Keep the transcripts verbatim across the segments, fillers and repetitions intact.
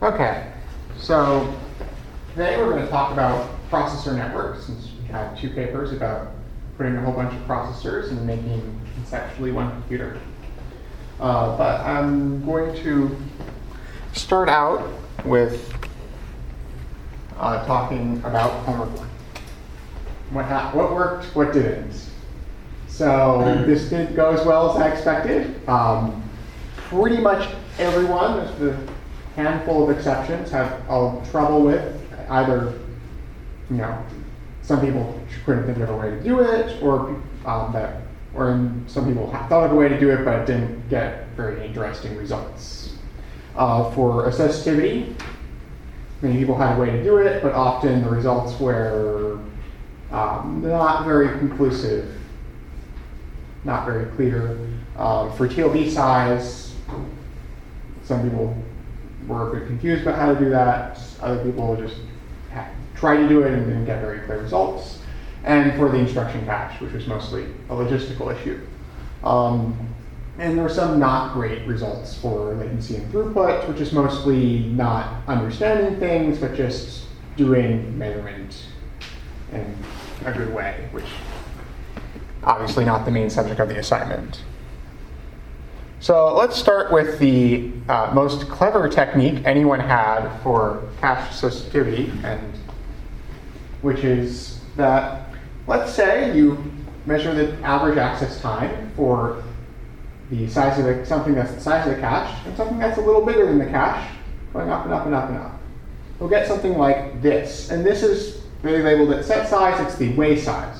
Okay, so today we're going to talk about processor networks, since we had two papers about putting a whole bunch of processors and making conceptually one computer. Uh, but I'm going to start out with uh, talking about homework one. What, ha- what worked, what didn't. So this didn't go as well as I expected. Um, pretty much everyone, with the handful of exceptions, have all trouble with either, you know, some people couldn't think of a way to do it, or um, that, or some people thought of a way to do it, but didn't get very interesting results. Uh, for associativity, many people had a way to do it, but often the results were um, not very conclusive, not very clear. Uh, for T L B size, some people were a bit confused about how to do that. Other people just had, tried to do it and didn't get very clear results. And for the instruction cache, which was mostly a logistical issue. Um, and there were some not great results for latency and throughput, which is mostly not understanding things, but just doing measurement in a good way, which obviously not the main subject of the assignment. So let's start with the uh, most clever technique anyone had for cache associativity, and which is that, let's say you measure the average access time for the size of the, something that's the size of the cache, and something that's a little bigger than the cache, going up and up and up and up. We'll get something like this, and this is really labeled at set size. It's the way size.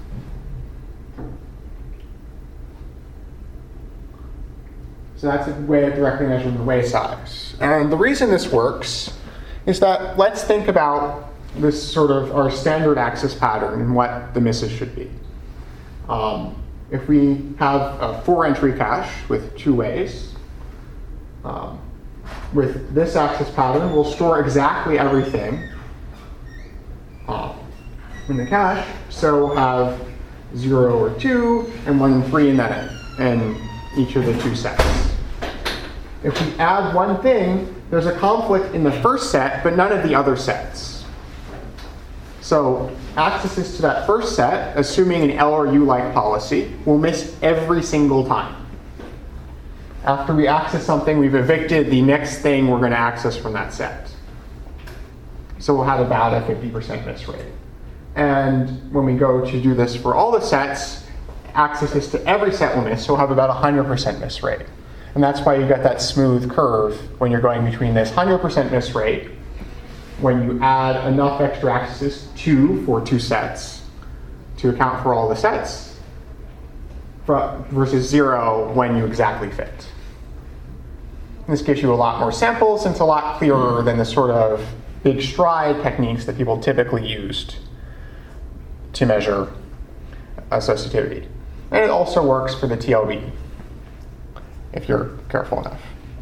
So that's a way of directly measuring the way size. And the reason this works is that let's think about this sort of our standard access pattern and what the misses should be. Um, if we have a four entry cache with two ways, um, with this access pattern, we'll store exactly everything um, in the cache. So we'll have zero or two and one and three in that in each of the two sets. If we add one thing, there's a conflict in the first set, but none of the other sets. So accesses to that first set, assuming an L or U-like policy, will miss every single time. After we access something, we've evicted the next thing we're going to access from that set. So we'll have about a fifty percent miss rate. And when we go to do this for all the sets, accesses to every set will miss, so we'll have about a one hundred percent miss rate. And that's why you get that smooth curve when you're going between this one hundred percent miss rate, when you add enough extra accesses, two for two sets, to account for all the sets, versus zero when you exactly fit. This gives you a lot more samples, and it's a lot clearer than the sort of big stride techniques that people typically used to measure associativity. And it also works for the T L B, if you're careful enough.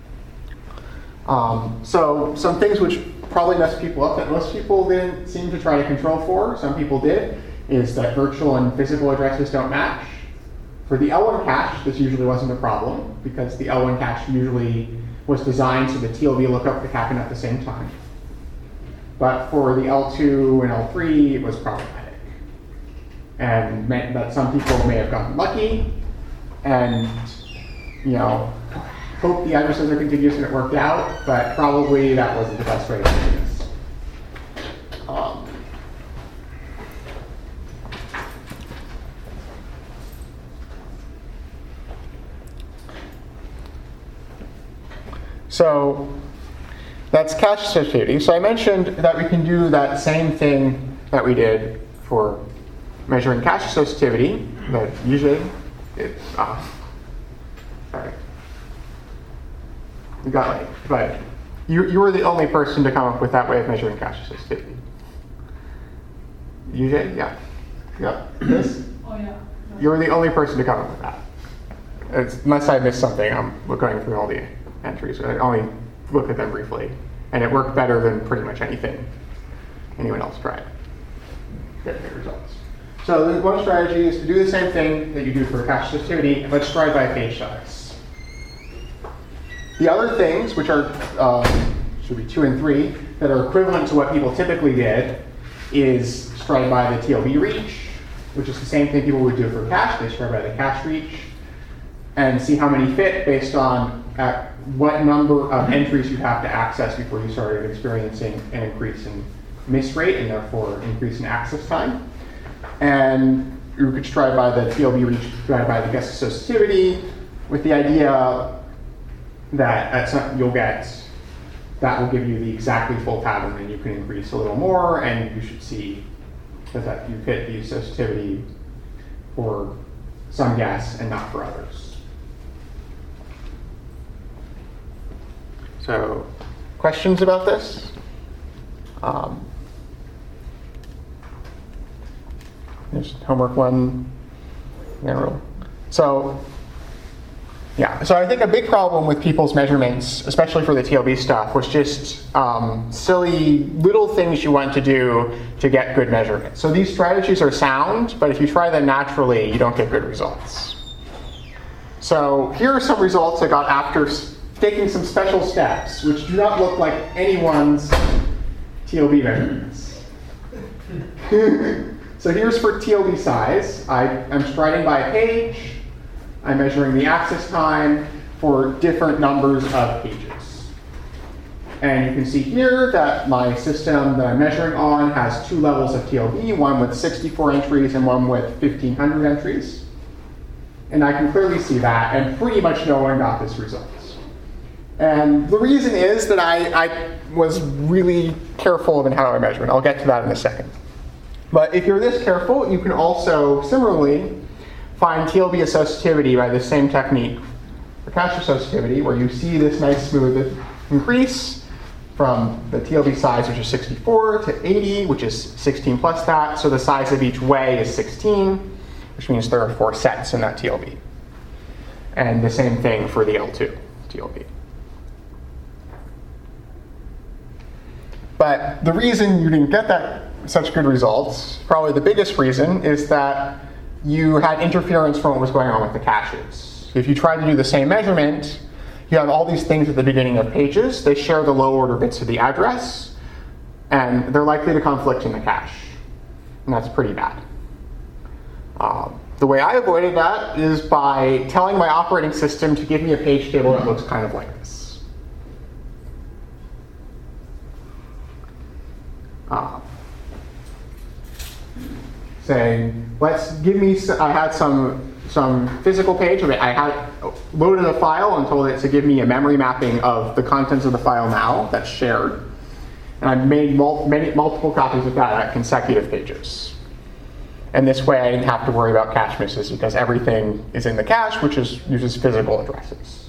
Um, so some things which probably mess people up that most people didn't seem to try to control for, some people did, is that virtual and physical addresses don't match. For the L one cache, this usually wasn't a problem, because the L one cache usually was designed so the T L B lookup could happen at the same time. But for the L two and L three, it was problematic. And meant that some people may have gotten lucky, and you know, hope the addresses are contiguous and it worked out, but probably that wasn't the best way to do this. Um, so that's cache associativity. So I mentioned that we can do that same thing that we did for measuring cache associativity, but usually it, uh, Sorry. You got it. But you, you were the only person to come up with that way of measuring cache associativity. U J? Yeah. Yeah. This? Oh, yeah. You were the only person to come up with that. It's, unless I missed something, I'm going through all the entries. I only looked at them briefly. And it worked better than pretty much anything anyone else tried. Get good results. So the one strategy is to do the same thing that you do for cache associativity, but stride by page size. The other things, which are um, should be two and three, that are equivalent to what people typically did, is stride by the T L B reach, which is the same thing people would do for cache. They stride by the cache reach and see how many fit based on at what number of entries you have to access before you started experiencing an increase in miss rate and therefore increase in access time. And you could stride by the T L B reach, stride by the guess associativity, with the idea that at some, you'll get, that will give you the exactly full pattern, and you can increase a little more, and you should see that, that you hit the associativity for some guess and not for others. So, questions about this? Um, there's homework one. General. So, yeah, so I think a big problem with people's measurements, especially for the T L B stuff, was just um, silly little things you want to do to get good measurements. So these strategies are sound, but if you try them naturally, you don't get good results. So here are some results I got after taking some special steps, which do not look like anyone's T L B measurements. So here's for T L B size. I am striding by a page. I'm measuring the access time for different numbers of pages. And you can see here that my system that I'm measuring on has two levels of T L B, one with sixty-four entries and one with fifteen hundred entries. And I can clearly see that, and pretty much no one got this result. And the reason is that I, I was really careful in how I measure, and I'll get to that in a second. But if you're this careful, you can also similarly find T L B associativity by the same technique for cache associativity, where you see this nice smooth increase from the T L B size, which is sixty-four, to eighty, which is sixteen plus that. So the size of each way is sixteen, which means there are four sets in that T L B. And the same thing for the L two T L B. But the reason you didn't get that such good results, probably the biggest reason, is that you had interference from what was going on with the caches. If you try to do the same measurement, you have all these things at the beginning of pages. They share the low order bits of the address, and they're likely to conflict in the cache. And that's pretty bad. Um, the way I avoided that is by telling my operating system to give me a page table that looks kind of like this. Um, saying, let's give me, I had some some physical page. I mean, I had loaded a file and told it to give me a memory mapping of the contents of the file now that's shared. And I made mul many, multiple copies of that at consecutive pages. And this way I didn't have to worry about cache misses because everything is in the cache, which is, uses physical addresses.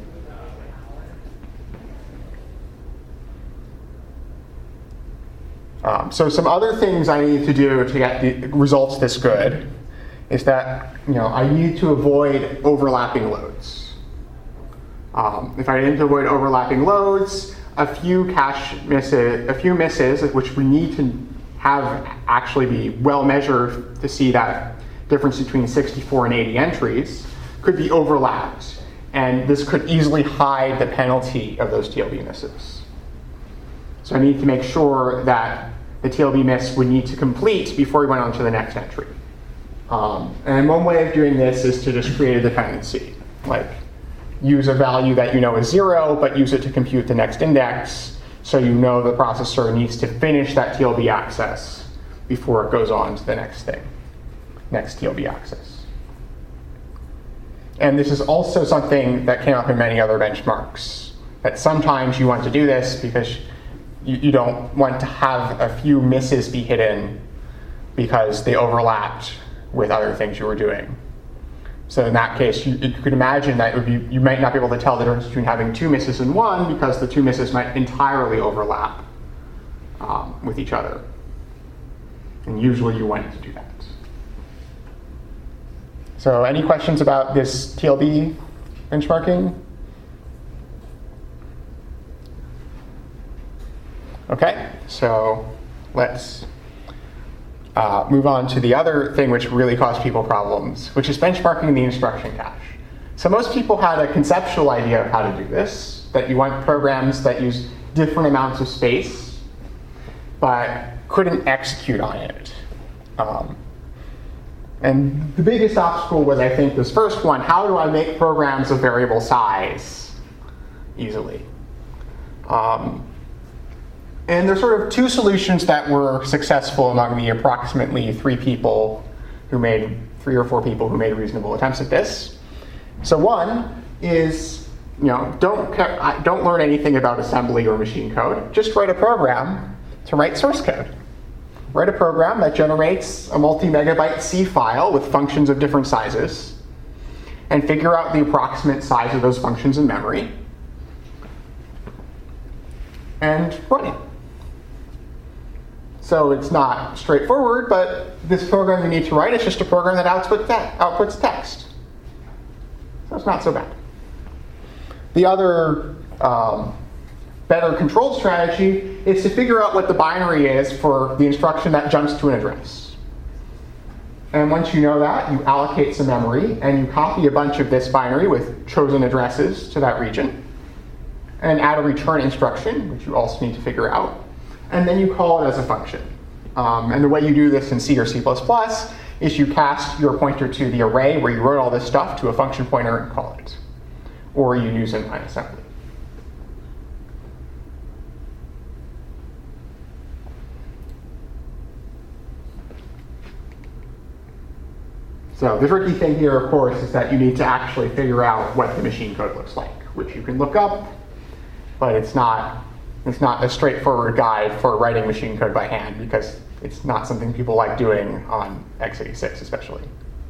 Um, so some other things I need to do to get the results this good is that, you know, I need to avoid overlapping loads. Um, if I need to avoid overlapping loads, a few cache misses, a few misses, which we need to have actually be well measured to see that difference between sixty-four and eighty entries, could be overlapped. And this could easily hide the penalty of those T L B misses. So I need to make sure that the T L B miss would need to complete before we went on to the next entry. Um, and one way of doing this is to just create a dependency. Like, use a value that you know is zero, but use it to compute the next index, so you know the processor needs to finish that T L B access before it goes on to the next thing, next T L B access. And this is also something that came up in many other benchmarks, that sometimes you want to do this because you, you don't want to have a few misses be hidden because they overlapped with other things you were doing. So in that case, you, you could imagine that it would be, you might not be able to tell the difference between having two misses and one because the two misses might entirely overlap um, with each other. And usually you want to do that. So any questions about this T L B benchmarking? Okay, so let's Uh, move on to the other thing which really caused people problems, which is benchmarking the instruction cache. So most people had a conceptual idea of how to do this, that you want programs that use different amounts of space, but couldn't execute on it. Um, and the biggest obstacle was, I think, this first one: how do I make programs of variable size easily? Um, and there's sort of two solutions that were successful among the approximately three people who made, three or four people who made reasonable attempts at this. So one is, you know, don't, don't learn anything about assembly or machine code. Just write a program to write source code. Write a program that generates a multi-megabyte C file with functions of different sizes, and figure out the approximate size of those functions in memory, and run it. So it's not straightforward, but this program you need to write is just a program that output te- outputs text. So it's not so bad. The other um, better controlled strategy is to figure out what the binary is for the instruction that jumps to an address. And once you know that, you allocate some memory, and you copy a bunch of this binary with chosen addresses to that region, and add a return instruction, which you also need to figure out. And then you call it as a function. Um, and the way you do this in C or C plus plus is you cast your pointer to the array where you wrote all this stuff to a function pointer and call it. Or you use inline assembly. So the tricky thing here, of course, is that you need to actually figure out what the machine code looks like, which you can look up, but it's not It's not a straightforward guide for writing machine code by hand, because it's not something people like doing on x eighty-six especially.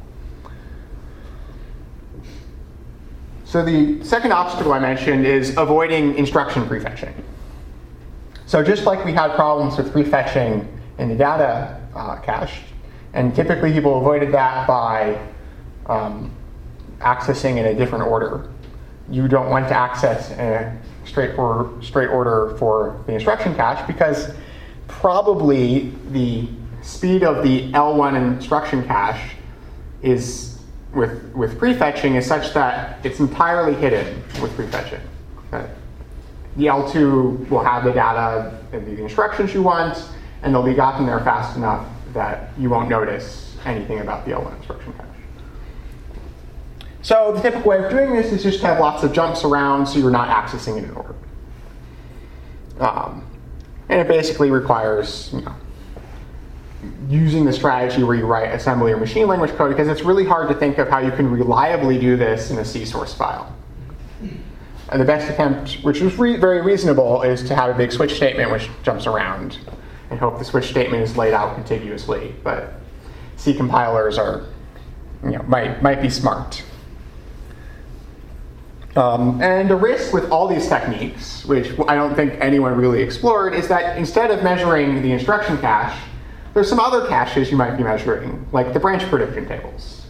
So the second obstacle I mentioned is avoiding instruction prefetching. So just like we had problems with prefetching in the data uh, cache, and typically people avoided that by um, accessing in a different order. You don't want to access in a straight, or, straight order for the instruction cache, because probably the speed of the L one instruction cache is with with prefetching is such that it's entirely hidden with prefetching. Okay. The L two will have the data and the instructions you want, and they'll be gotten there fast enough that you won't notice anything about the L one instruction cache. So the typical way of doing this is just to have lots of jumps around so you're not accessing it in order. Um, and it basically requires, you know, using the strategy where you write assembly or machine language code, because it's really hard to think of how you can reliably do this in a C source file. And the best attempt, which is re- very reasonable, is to have a big switch statement which jumps around and hope the switch statement is laid out contiguously. But C compilers are, you know, might might be smart. Um, and the risk with all these techniques, which I don't think anyone really explored, is that instead of measuring the instruction cache, there's some other caches you might be measuring, like the branch prediction tables.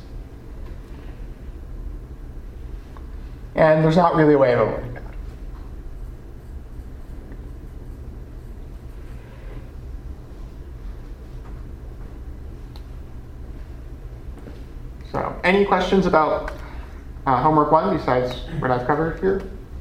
And there's not really a way of avoiding that. So, any questions about Uh, homework one, besides what I've covered here?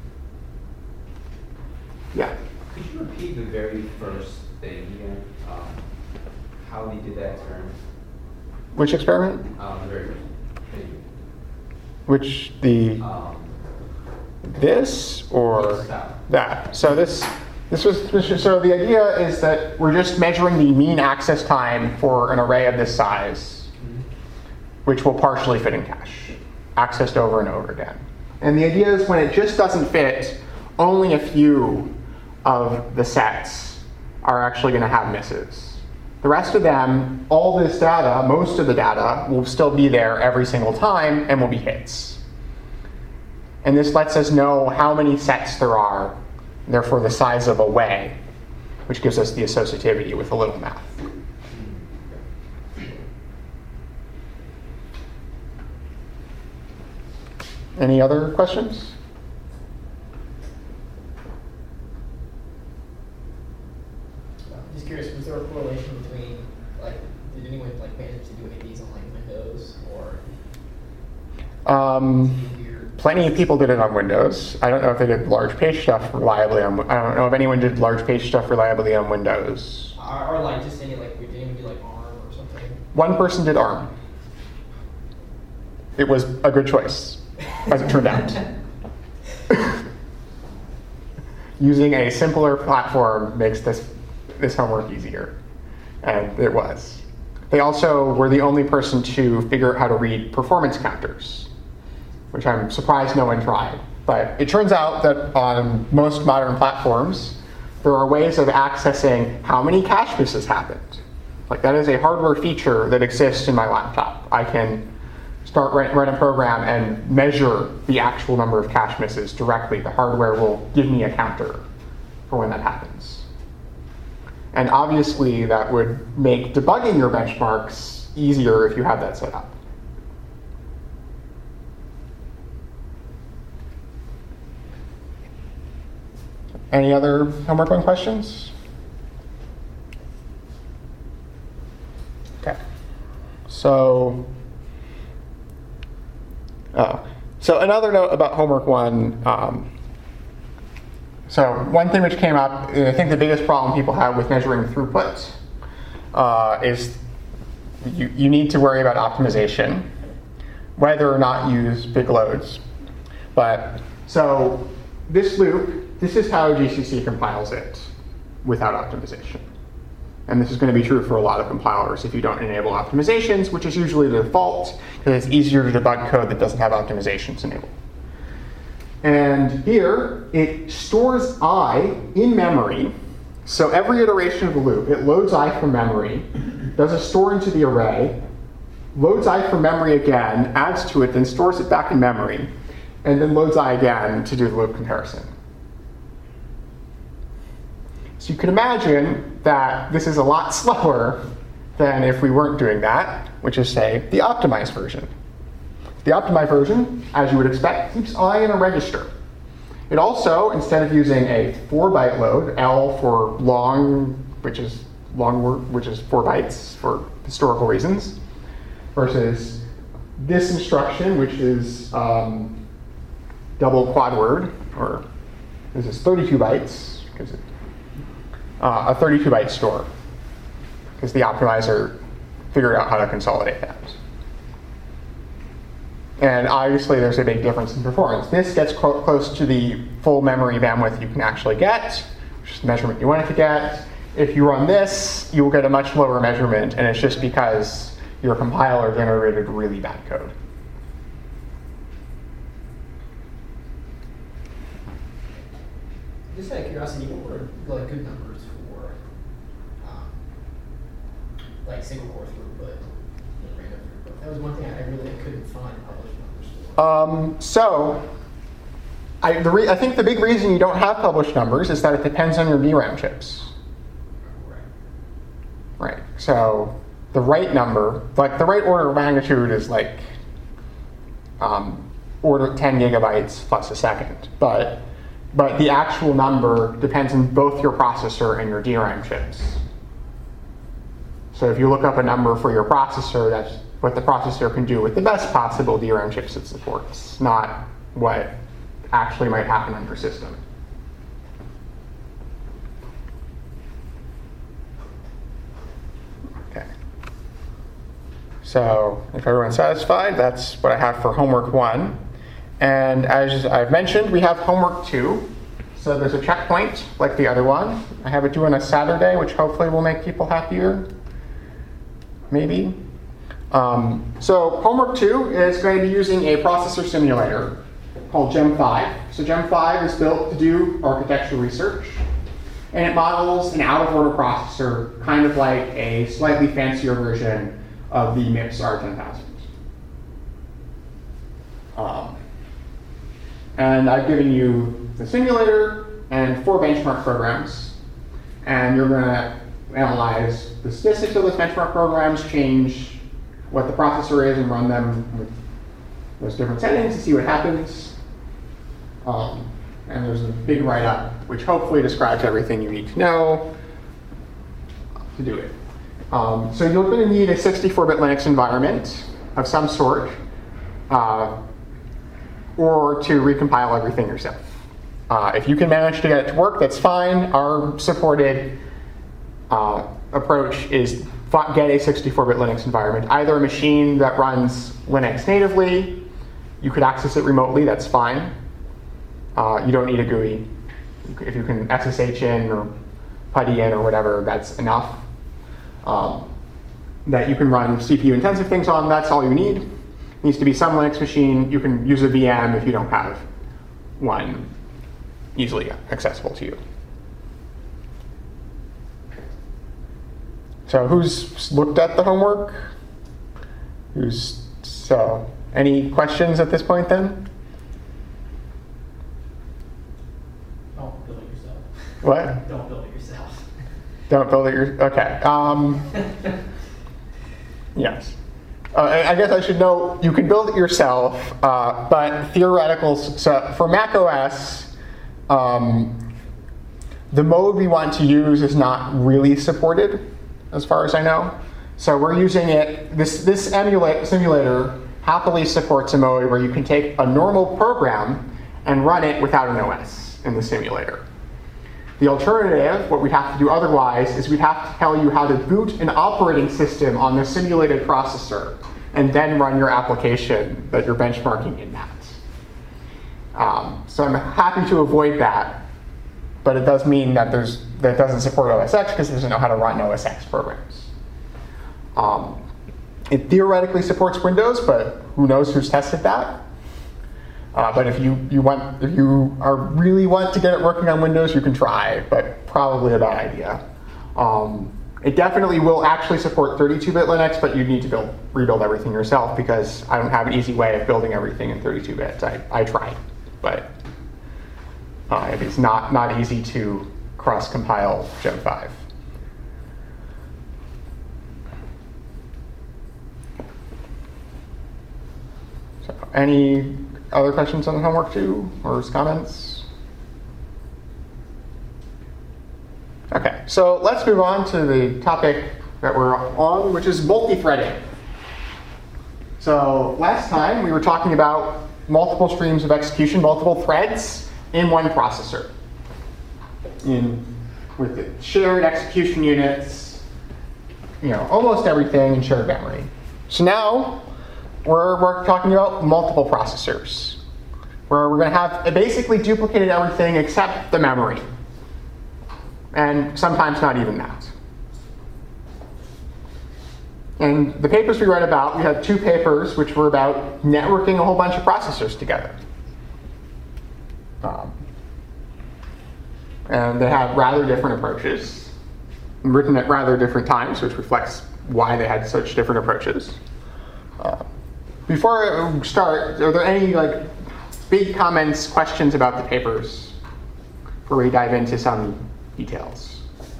Yeah. Could you repeat the very first thing again? Um, how we did that experiment? Which experiment? Um, the very first. Thank you. Which, the Um, this or Yes, that. that? So this this was this was- so the idea is that we're just measuring the mean access time for an array of this size, mhm. which will partially fit in cache, accessed over and over again. And the idea is when it just doesn't fit, only a few of the sets are actually going to have misses. The rest of them, all this data, most of the data, will still be there every single time and will be hits. And this lets us know how many sets there are, therefore the size of a way, which gives us the associativity with a little math. Any other questions? Just curious, was there a correlation between, like, did anyone like manage to do any of these on like Windows or Um, easier? plenty of people did it on Windows. I don't know if they did large page stuff reliably on, I don't know if anyone did large page stuff reliably on Windows. Or, or like just any like we didn't even do like ARM or something. One person did ARM. It was a good choice, as it turned out. Using a simpler platform makes this, this homework easier, and it was. They also were the only person to figure out how to read performance counters, which I'm surprised no one tried. But it turns out that on most modern platforms, there are ways of accessing how many cache misses happened. Like that is a hardware feature that exists in my laptop. I can start run, run a program and measure the actual number of cache misses directly. The hardware will give me a counter for when that happens. And obviously that would make debugging your benchmarks easier if you have that set up. Any other homework one questions? Okay. So, oh, so another note about homework one. Um, so one thing which came up, I think the biggest problem people have with measuring throughput uh, is you, you need to worry about optimization, whether or not you use big loads. But so this loop, this is how G C C compiles it without optimization. And this is going to be true for a lot of compilers if you don't enable optimizations, which is usually the default, because it's easier to debug code that doesn't have optimizations enabled. And here, it stores I in memory. So every iteration of the loop, it loads I from memory, does a store into the array, loads I from memory again, adds to it, then stores it back in memory, and then loads I again to do the loop comparison. So you can imagine that this is a lot slower than if we weren't doing that, which is, say, the optimized version. The optimized version, as you would expect, keeps I in a register. It also, instead of using a four byte load, L for long, which is long word, which is four bytes for historical reasons, versus this instruction, which is um, double quad word, or this is thirty-two bytes, because it Uh, a thirty-two byte store, because the optimizer figured out how to consolidate that. And obviously there's a big difference in performance. This gets clo close to the full memory bandwidth you can actually get, which is the measurement you want it to get. If you run this, you will get a much lower measurement, and it's just because your compiler generated really bad code. Just out of curiosity, what were like good numbers for um, like single core throughput and random throughput? That was one thing I really couldn't find published numbers for. Um, so, I, the re I think the big reason you don't have published numbers is that it depends on your D RAM chips. Right. Right. So the right number, like the right order of magnitude, is like um, order ten gigabytes plus a second, but. But the actual number depends on both your processor and your D RAM chips. So if you look up a number for your processor, that's what the processor can do with the best possible D RAM chips it supports, not what actually might happen on your system. Okay. So if everyone's satisfied, that's what I have for homework one. And as I've mentioned, we have homework two. So there's a checkpoint like the other one. I have it due on a Saturday, which hopefully will make people happier, maybe. Um, so homework two is going to be using a processor simulator called Gem five. So Gem five is built to do architecture research. And it models an out-of-order processor, kind of like a slightly fancier version of the MIPS R ten thousand. Um, And I've given you the simulator and four benchmark programs. And you're going to analyze the statistics of those benchmark programs, change what the processor is, and run them with those different settings to see what happens. Um, and there's a big write-up, which hopefully describes everything you need to know to do it. Um, so you're going to need a sixty-four bit Linux environment of some sort. Uh, or to recompile everything yourself. Uh, if you can manage to get it to work, that's fine. Our supported uh, approach is get a sixty-four bit Linux environment, either a machine that runs Linux natively, you could access it remotely, that's fine. Uh, you don't need a G U I. If you can S S H in or PuTTY in or whatever, that's enough. Um, that you can run C P U intensive things on, that's all you need. It needs to be some Linux machine. You can use a V M if you don't have one easily accessible to you. So who's looked at the homework? Who's, so any questions at this point then? Don't build it yourself. What? Don't build it yourself. Don't build it your, okay. Um, yes. Uh, I I guess I should know, you can build it yourself, uh, but theoretical, so for Mac O S, um, the mode we want to use is not really supported, as far as I know. So we're using it, this, this emulate, simulator happily supports a mode where you can take a normal program and run it without an O S in the simulator. The alternative, what we'd have to do otherwise, is we'd have to tell you how to boot an operating system on the simulated processor and then run your application that you're benchmarking in that. Um, so I'm happy to avoid that, but it does mean that there's that doesn't support O S X because it doesn't know how to run O S X programs. Um, it theoretically supports Windows, but who knows who's tested that? Uh, but if you, you want, if you are really want to get it working on Windows, you can try, but probably a bad idea. Um, it definitely will actually support thirty-two bit Linux, but you need to build, rebuild everything yourself because I don't have an easy way of building everything in thirty-two bits. I, I tried, but uh, it's not, not easy to cross-compile Gem five. So any other questions on the homework too, or comments? Okay, so let's move on to the topic that we're on, which is multi-threading. So last time we were talking about multiple streams of execution, multiple threads in one processor, in with the shared execution units, you know, almost everything in shared memory. So now We're, we're talking about multiple processors, where we're going to have basically duplicated everything except the memory, and sometimes not even that. And the papers we read about, we had two papers which were about networking a whole bunch of processors together. Um, and they had rather different approaches, written at rather different times, which reflects why they had such different approaches. Uh, Before I start, are there any like big comments, questions about the papers before we dive into some details?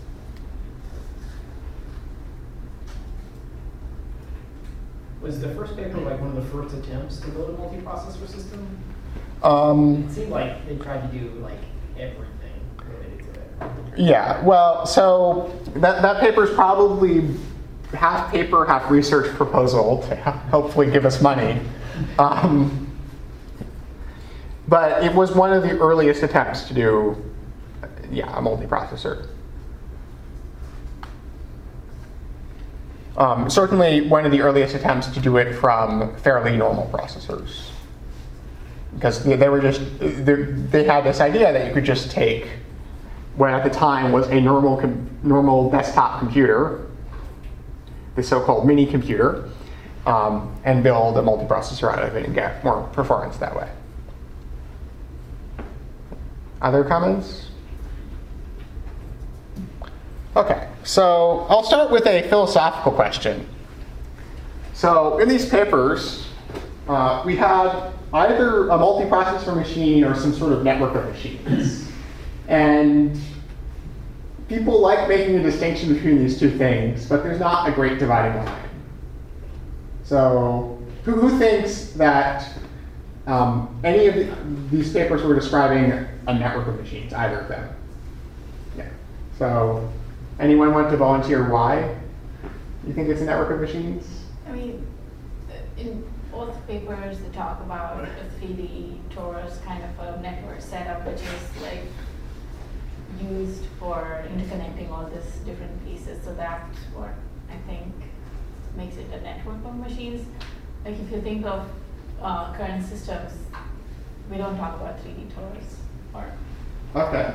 Was the first paper like one of the first attempts to build a multiprocessor system? Um, It seemed like they tried to do like everything related to it. yeah, well, so that, that paper is probably half paper, half research proposal to hopefully give us money. Um, but it was one of the earliest attempts to do, yeah, a multiprocessor. Um, certainly one of the earliest attempts to do it from fairly normal processors. Because they, they were just, they, they had this idea that you could just take what at the time was a normal, com- normal desktop computer, the so-called mini computer, um, and build a multiprocessor out of it and get more performance that way. Other comments? Okay, so I'll start with a philosophical question. So in these papers, uh, we had either a multiprocessor machine or some sort of network of machines. And people like making a distinction between these two things, but there's not a great dividing line. So who, who thinks that um, any of the, these papers were describing a network of machines, either of them? Yeah. So anyone want to volunteer why you think it's a network of machines? I mean, in both papers they talk about a three D torus kind of a network setup, which is like used for interconnecting all these different pieces. So that's what I think makes it a network of machines. Like if you think of uh, current systems, we don't talk about three D torus or. Okay.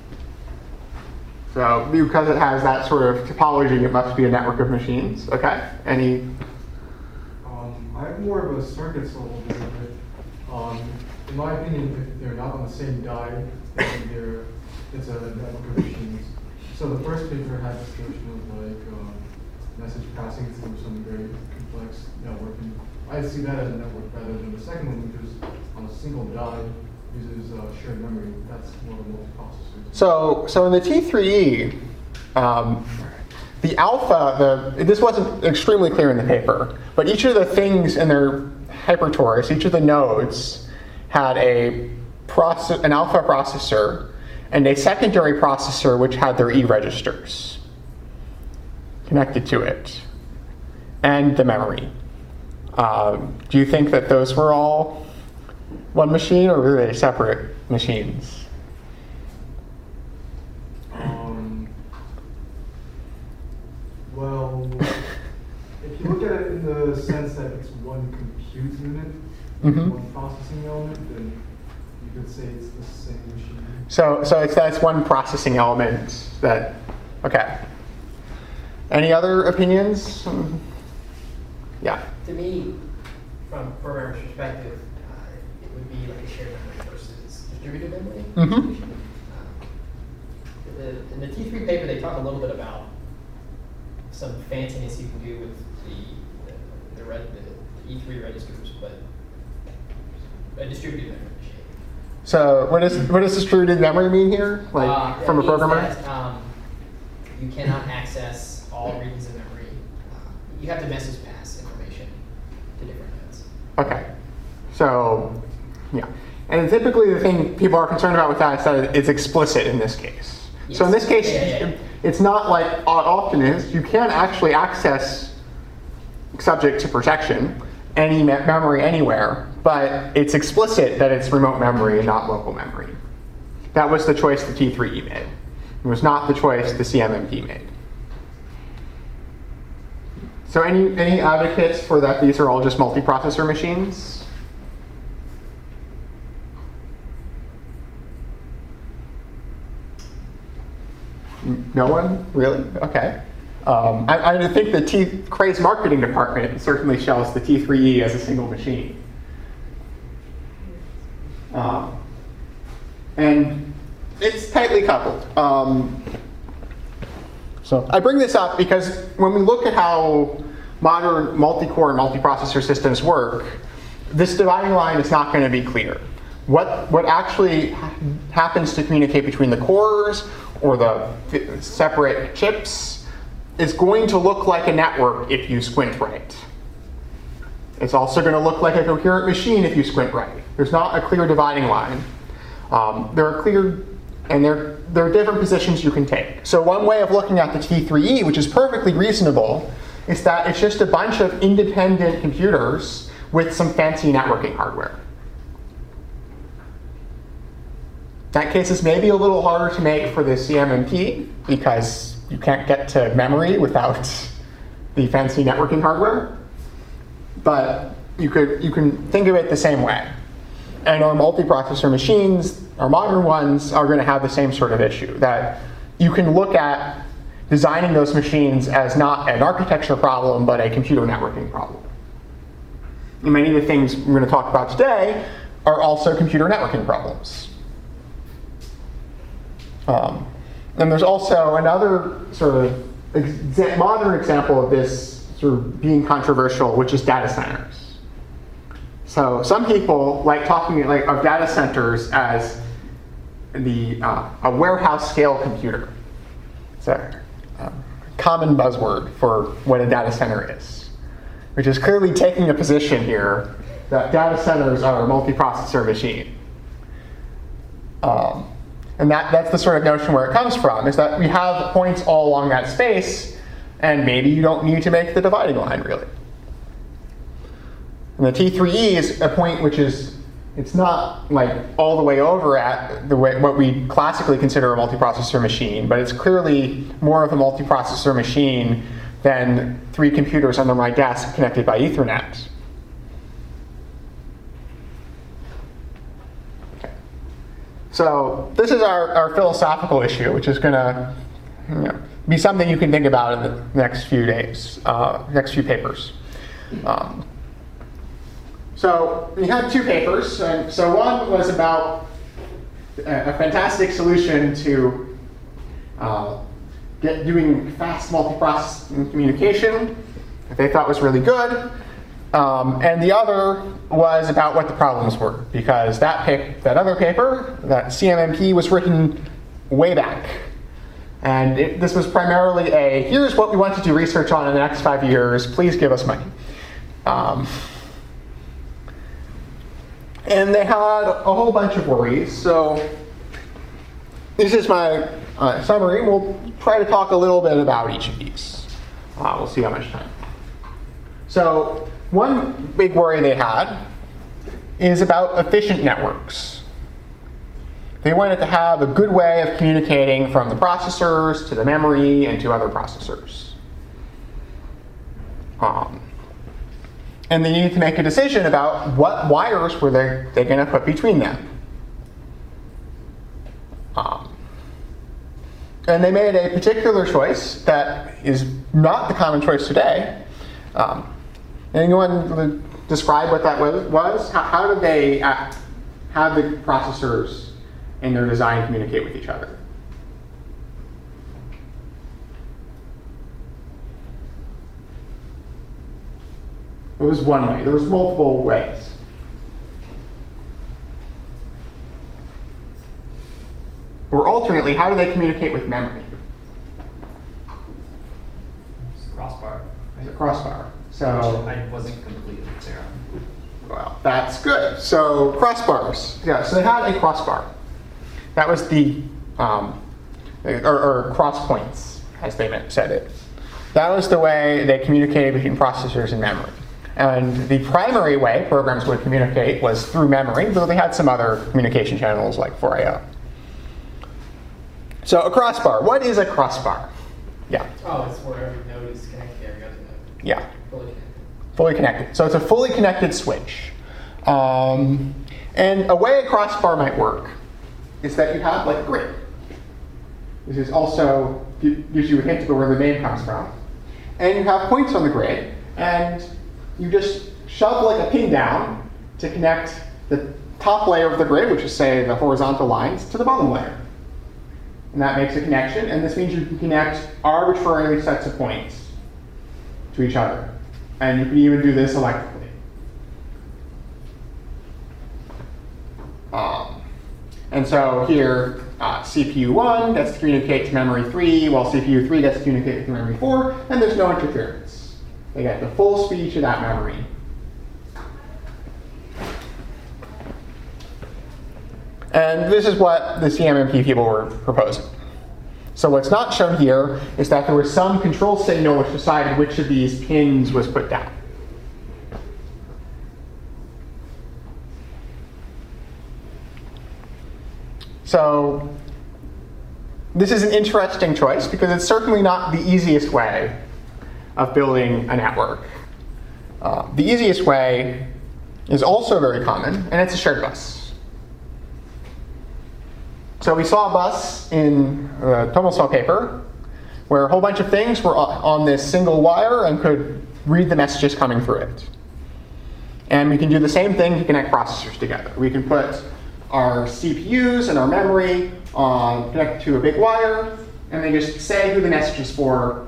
So because it has that sort of topology, it must be a network of machines. Okay. Any? Um, I have more of a circuits level view of it. Um, in my opinion, if they're not on the same die, then they're, it's a network of machines. So the first paper had this notion of like um, message passing through some very complex network, and I see that as a network rather than the second one, which is on a single die, uses uh, shared memory. That's more of a multiprocessor. So, so in the T three E, um, the alpha, the this wasn't extremely clear in the paper, but each of the things in their hypertorus, each of the nodes, had a process, an alpha processor, and a secondary processor which had their E registers connected to it, and the memory. Um, do you think that those were all one machine, or were they separate machines? Um, well, if you look at it in the sense that it's one compute unit, Mm-hmm. one processing element, then you could say it's the same machine. So, so it's that's one processing element that. Okay. Any other opinions? Yeah. To me, from a programmer's perspective, uh, it would be like shared memory versus distributed memory. Mm-hmm. Um, the, in the T three paper, they talk a little bit about some fanciness you can do with the the, the, red, the, the E three registers, but a distributed memory machine. So, what does what does distributed memory mean here? Like Uh, that from a means programmer? that, um, you cannot access all regions of memory. Uh, you have to message pass information to different nodes. Okay. So, yeah. And typically the thing people are concerned about with that is that it's explicit in this case. So in this case, Yeah, yeah, yeah. it's not like it often is. You can actually access, subject to protection, any me- memory anywhere, but it's explicit that it's remote memory and not local memory. That was the choice the T three E made. It was not the choice the C M M P made. So any, any advocates for that these are all just multiprocessor machines? No one? Really? Okay. Um, I, I think the T, Craze marketing department certainly shells the T three E as a single machine. Um, and it's tightly coupled. Um, so I bring this up because when we look at how modern multi-core and multiprocessor systems work, this dividing line is not going to be clear. What, what actually ha- happens to communicate between the cores or the f- separate chips is going to look like a network if you squint right. It's also going to look like a coherent machine if you squint right. There's not a clear dividing line. Um, there are clear, and there, there are different positions you can take. So one way of looking at the T three E, which is perfectly reasonable, is that it's just a bunch of independent computers with some fancy networking hardware. That case is maybe a little harder to make for the C M M P because you can't get to memory without the fancy networking hardware. But you could you can think of it the same way. And our multiprocessor machines, our modern ones, are going to have the same sort of issue, that you can look at designing those machines as not an architecture problem, but a computer networking problem. And many of the things we're going to talk about today are also computer networking problems. Um, and there's also another sort of exa- modern example of this sort of being controversial, which is data centers. So some people like talking like of data centers as the uh, a warehouse scale computer. It's a uh, common buzzword for what a data center is, which is clearly taking a position here that data centers are a multiprocessor machine. Um, and that, that's the sort of notion where it comes from, is that we have points all along that space, and maybe you don't need to make the dividing line, really. And the T three E is a point which is, it's not like all the way over at the way, what we classically consider a multiprocessor machine, but it's clearly more of a multiprocessor machine than three computers under my desk connected by Ethernet. Okay. So this is our, our philosophical issue, which is going to you know, be something you can think about in the next few days, uh, next few papers. Um, So we had two papers. And so one was about a, a fantastic solution to uh, get doing fast multiprocessing communication that they thought was really good. Um, and the other was about what the problems were, because that, pap- that other paper, that C M M P, was written way back. And it, this was primarily a, here's what we want to do research on in the next five years, please give us money. Um, And they had a whole bunch of worries. So this is my uh, summary. We'll try to talk a little bit about each of these. Uh, we'll see how much time. So one big worry they had is about efficient networks. They wanted to have a good way of communicating from the processors to the memory and to other processors. Um, And they needed to make a decision about what wires were they, they going to put between them. Um, and they made a particular choice that is not the common choice today. Um, anyone describe what that was? was? How, how did they uh, have the processors in their design communicate with each other? It was one way. There was multiple ways. Or alternately, how do they communicate with memory? Crossbar. It's a crossbar. Which So, I wasn't completely clear on. well, that's good. So crossbars. Yeah, so they had a crossbar. That was the, um, or, or cross points, as they said it. That was the way they communicated between processors and memory. And the primary way programs would communicate was through memory, though they had some other communication channels like four I O. So a crossbar. What is a crossbar? Yeah. Oh, it's where every node is connected to every other node. Yeah. Fully connected. Fully connected. So it's a fully connected switch. Um, and a way a crossbar might work is that you have like a grid. This is also gives you a hint about where the name comes from. And you have points on the grid, and you just shove like a pin down to connect the top layer of the grid, which is, say, the horizontal lines, to the bottom layer. And that makes a connection, and this means you can connect arbitrary sets of points to each other. And you can even do this electrically. Um, and so here, uh, C P U one gets to communicate to memory three, while C P U three gets to communicate to memory four, and there's no interference. They get the full speed to that memory. And this is what the C M M P people were proposing. So what's not shown here is that there was some control signal which decided which of these pins was put down. So this is an interesting choice because it's certainly not the easiest way of building a network. Uh, the easiest way is also very common, and it's a shared bus. So we saw a bus in the Tommelsoll paper where a whole bunch of things were on this single wire and could read the messages coming through it. And we can do the same thing to connect processors together. We can put our C P Us and our memory on, connected to a big wire, and they just say who the message is for.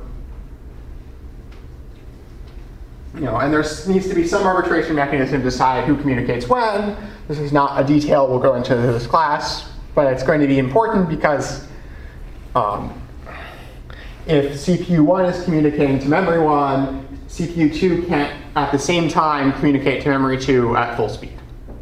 You know, and there needs to be some arbitration mechanism to decide who communicates when. This is not a detail we'll go into this class, but it's going to be important because um, if C P U one is communicating to memory one, C P U two can't at the same time communicate to memory two at full speed.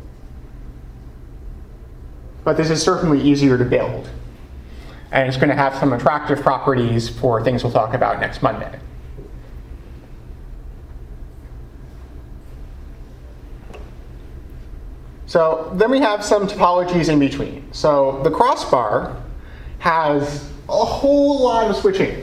But this is certainly easier to build. And it's going to have some attractive properties for things we'll talk about next Monday. So then we have some topologies in between. So the crossbar has a whole lot of switching.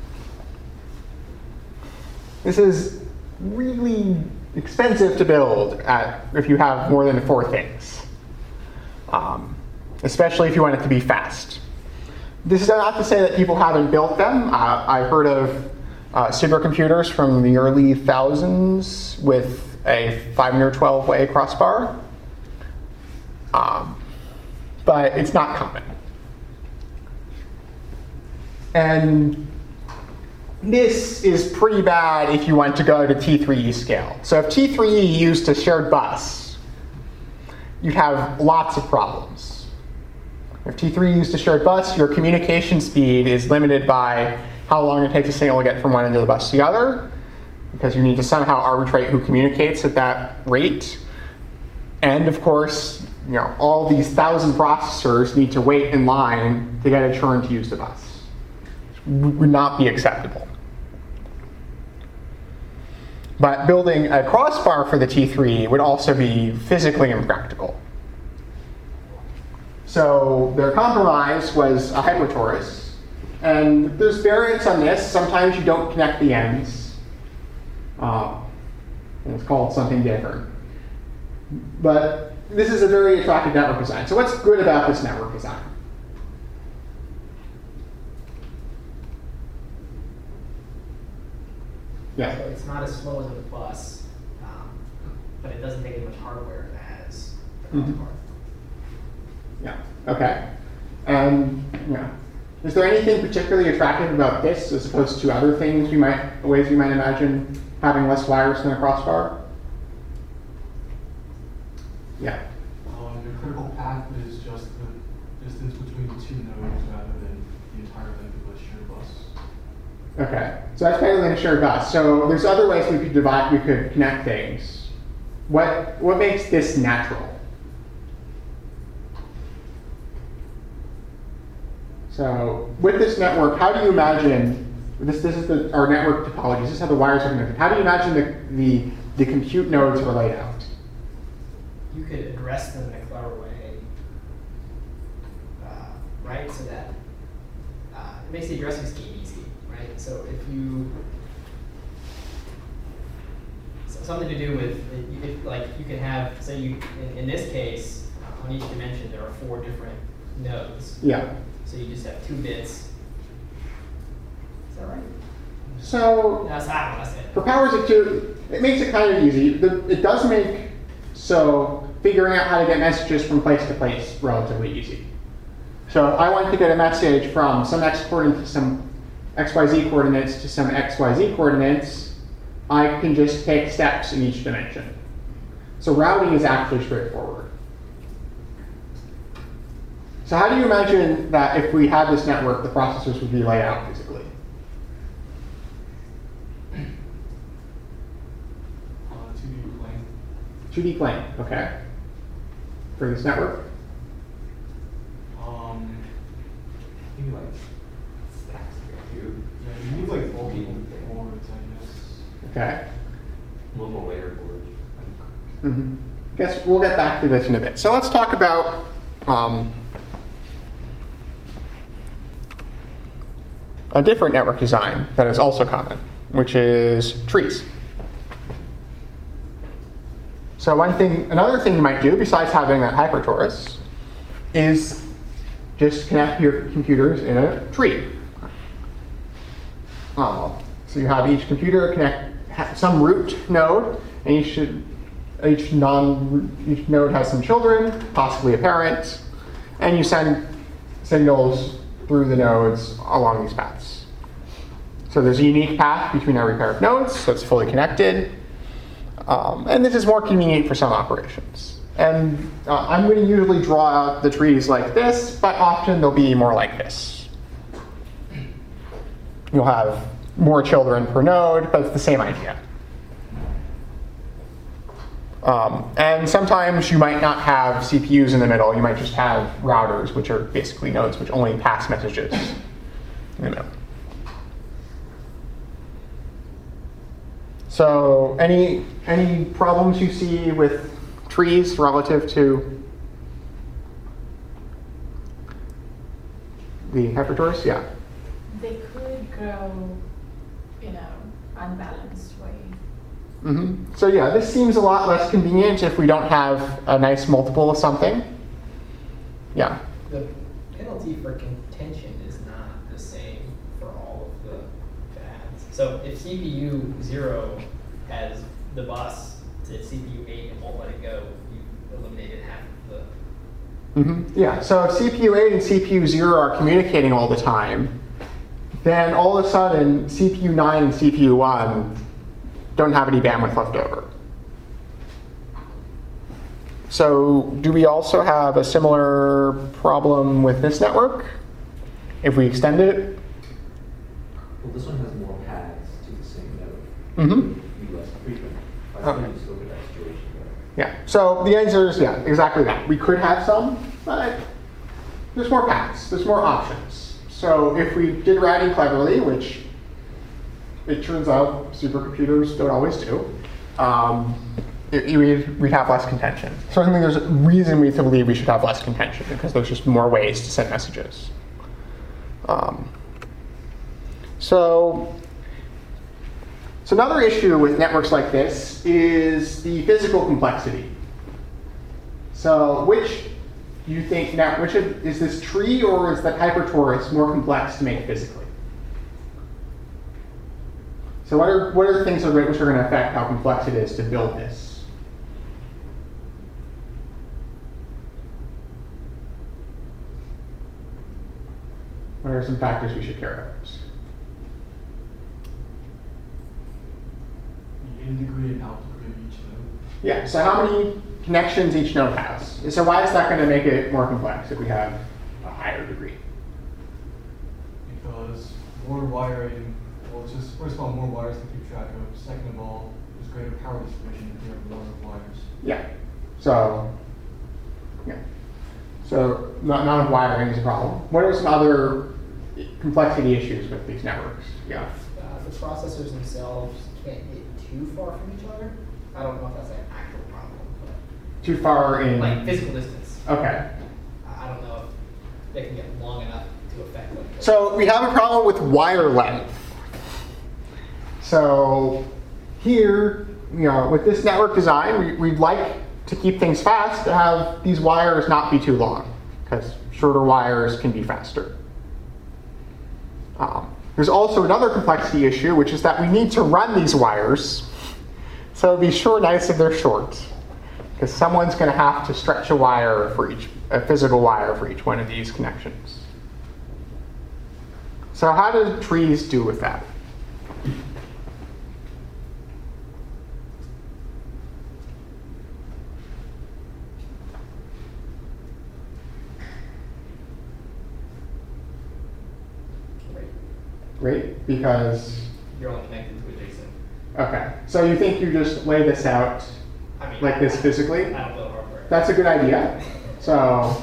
This is really expensive to build at, if you have more than four things, um, especially if you want it to be fast. This is not to say that people haven't built them. Uh, I heard of uh, supercomputers from the early thousands with a five hundred twelve way crossbar, um, but it's not common. And this is pretty bad if you want to go to T three E scale. So if T three E used a shared bus, you'd have lots of problems. If T three E used a shared bus, your communication speed is limited by how long it takes a signal to get from one end of the bus to the other, because you need to somehow arbitrate who communicates at that rate. And of course, you know, all these thousand processors need to wait in line to get a turn to use the bus. It would not be acceptable. But building a crossbar for the T three E would also be physically impractical. So their compromise was a hypertorus. And there's variance on this. Sometimes you don't connect the ends. Uh, and it's called something different. But this is a very attractive network design. So what's good about this network design? Yeah. So it's not as slow as a bus, um, but it doesn't take as much hardware as the Mhm. crossbar. Yeah. Okay. Um, yeah. Is there anything particularly attractive about this as opposed to other things we might, ways we might imagine having less wires than a crossbar? Yeah. Um, the critical path is just the distance between the two nodes rather than the entire length of a shared bus. Okay. So that's better than a shared bus. So there's other ways we could divide, we could connect things. What what makes this natural? So with this network, how do you imagine, this, this is the, our network topology, this is how the wires are connected. How do you imagine the, the, the compute nodes are laid out? You could address them in a clever way, uh, right? So that uh, it makes the addressing scheme easy, right? So if you, so something to do with, if, like you can have, say you, in, in this case, uh, on each dimension there are four different nodes. Yeah. So you just have two bits. Is that right? So That's, I don't know, that's it. for powers of two, it makes it kind of easy. The, it does make so figuring out how to get messages from place to place relatively easy. So if I want to get a message from some x coordinate to some X Y Z coordinates to some X Y Z coordinates, I can just take steps in each dimension. So routing is actually straightforward. So how do you imagine that if we had this network, the processors would be laid out physically? Uh, two D plane. two D plane, okay. For this network? Um, I think like stacks of compute. yeah, you need like bulky boards, I guess. Okay. A little more layer board. Mm-hmm. Guess we'll get back to this in a bit. So let's talk about um, a different network design that is also common, which is trees. So one thing, another thing you might do besides having that hypertorus is just connect your computers in a tree. Oh, so you have each computer connect ha- some root node, and you should each non each node has some children, possibly a parent, and you send signals through the nodes along these paths. So there's a unique path between every pair of nodes, so it's fully connected. Um, and this is more convenient for some operations. And uh, I'm going to usually draw out the trees like this, but often they'll be more like this. You'll have more children per node, but it's the same idea. Um, and sometimes you might not have C P Us in the middle. You might just have routers, which are basically nodes which only pass messages in the middle. So any any problems you see with trees relative to the hypertorus? Yeah. They could grow in a unbalanced way. Mm-hmm. So yeah, this seems a lot less convenient if we don't have a nice multiple of something. Yeah. The penalty for contention is not the same for all of the paths. So if C P U zero has the bus to C P U eight and won't let it go, you've eliminated half of the. Mm-hmm. Yeah. So if C P U eight and C P U zero are communicating all the time, then all of a sudden C P U nine and C P U one don't have any bandwidth left over. So do we also have a similar problem with this network if we extend it? Well, this one has more paths to the same node. Mm-hmm. Be less frequent. I Okay. think you still get that situation there. Yeah. So the answer is yeah, exactly that. We could have some, but there's more paths. There's more options. So if we did routing cleverly, which it turns out supercomputers don't always do, um, it, we'd, we'd have less contention. Certainly there's a reason we to believe we should have less contention because there's just more ways to send messages. Um, so, so another issue with networks like this is the physical complexity. So which do you think now, which of, is this tree or is that hypertorus more complex to make physically? So what are, what are the things that are, which are going to affect how complex it is to build this? What are some factors we should care about? The integrated output of each node. Yeah, so how many connections each node has? So why is that going to make it more complex if we have a higher degree? Because more wiring, well, it's just, first of all, more wires to keep track of. Second of all, there's greater power distribution if you have more wires. Yeah. So, yeah. So not, not of wiring is a problem. What are some other complexity issues with these networks? Yeah. Uh, the processors themselves can't get too far from each other. I don't know if that's an actual problem, but Too far in. like physical distance. Okay. I I don't know if they can get long enough to affect like. So we have a problem with wire length. So here, you know, with this network design, we, we'd like to keep things fast, to have these wires not be too long, because shorter wires can be faster. Um, there's also another complexity issue, which is that we need to run these wires. So it'd be sure nice if they're short, because someone's going to have to stretch a wire for each, a physical wire for each one of these connections. So how do trees do with that? Right. Great, because, You're only connected to adjacent. okay. So you think you just lay this out I mean, like this I- physically? I don't build hardware. That's a good idea. So,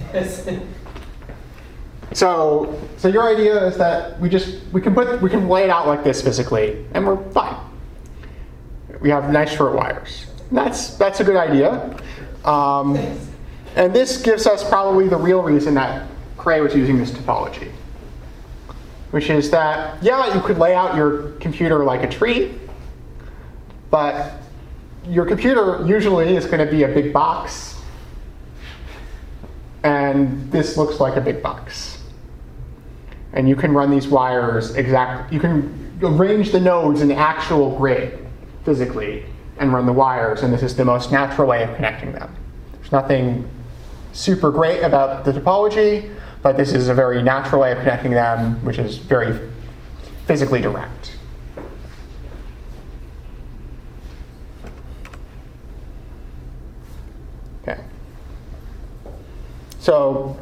so, so your idea is that we just, we can put, we can lay it out like this physically, and we're fine. We have nice short wires. That's, that's a good idea. Um, and this gives us probably the real reason that Cray was using this topology, which is that, yeah, you could lay out your computer like a tree, but your computer usually is going to be a big box, and this looks like a big box. And you can run these wires exact, you can arrange the nodes in the actual grid physically and run the wires, and this is the most natural way of connecting them. There's nothing super great about the topology, but this is a very natural way of connecting them, which is very physically direct. Okay. So,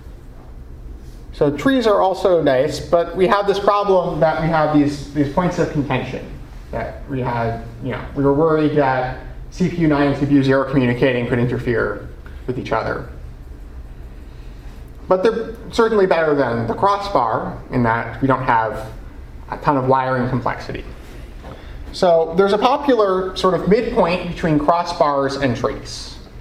so trees are also nice, but we have this problem that we have these, these points of contention. That we had, you know, we were worried that C P U nine and C P U zero communicating could interfere with each other. But they're certainly better than the crossbar in that we don't have a ton of wiring complexity. So there's a popular sort of midpoint between crossbars and trees.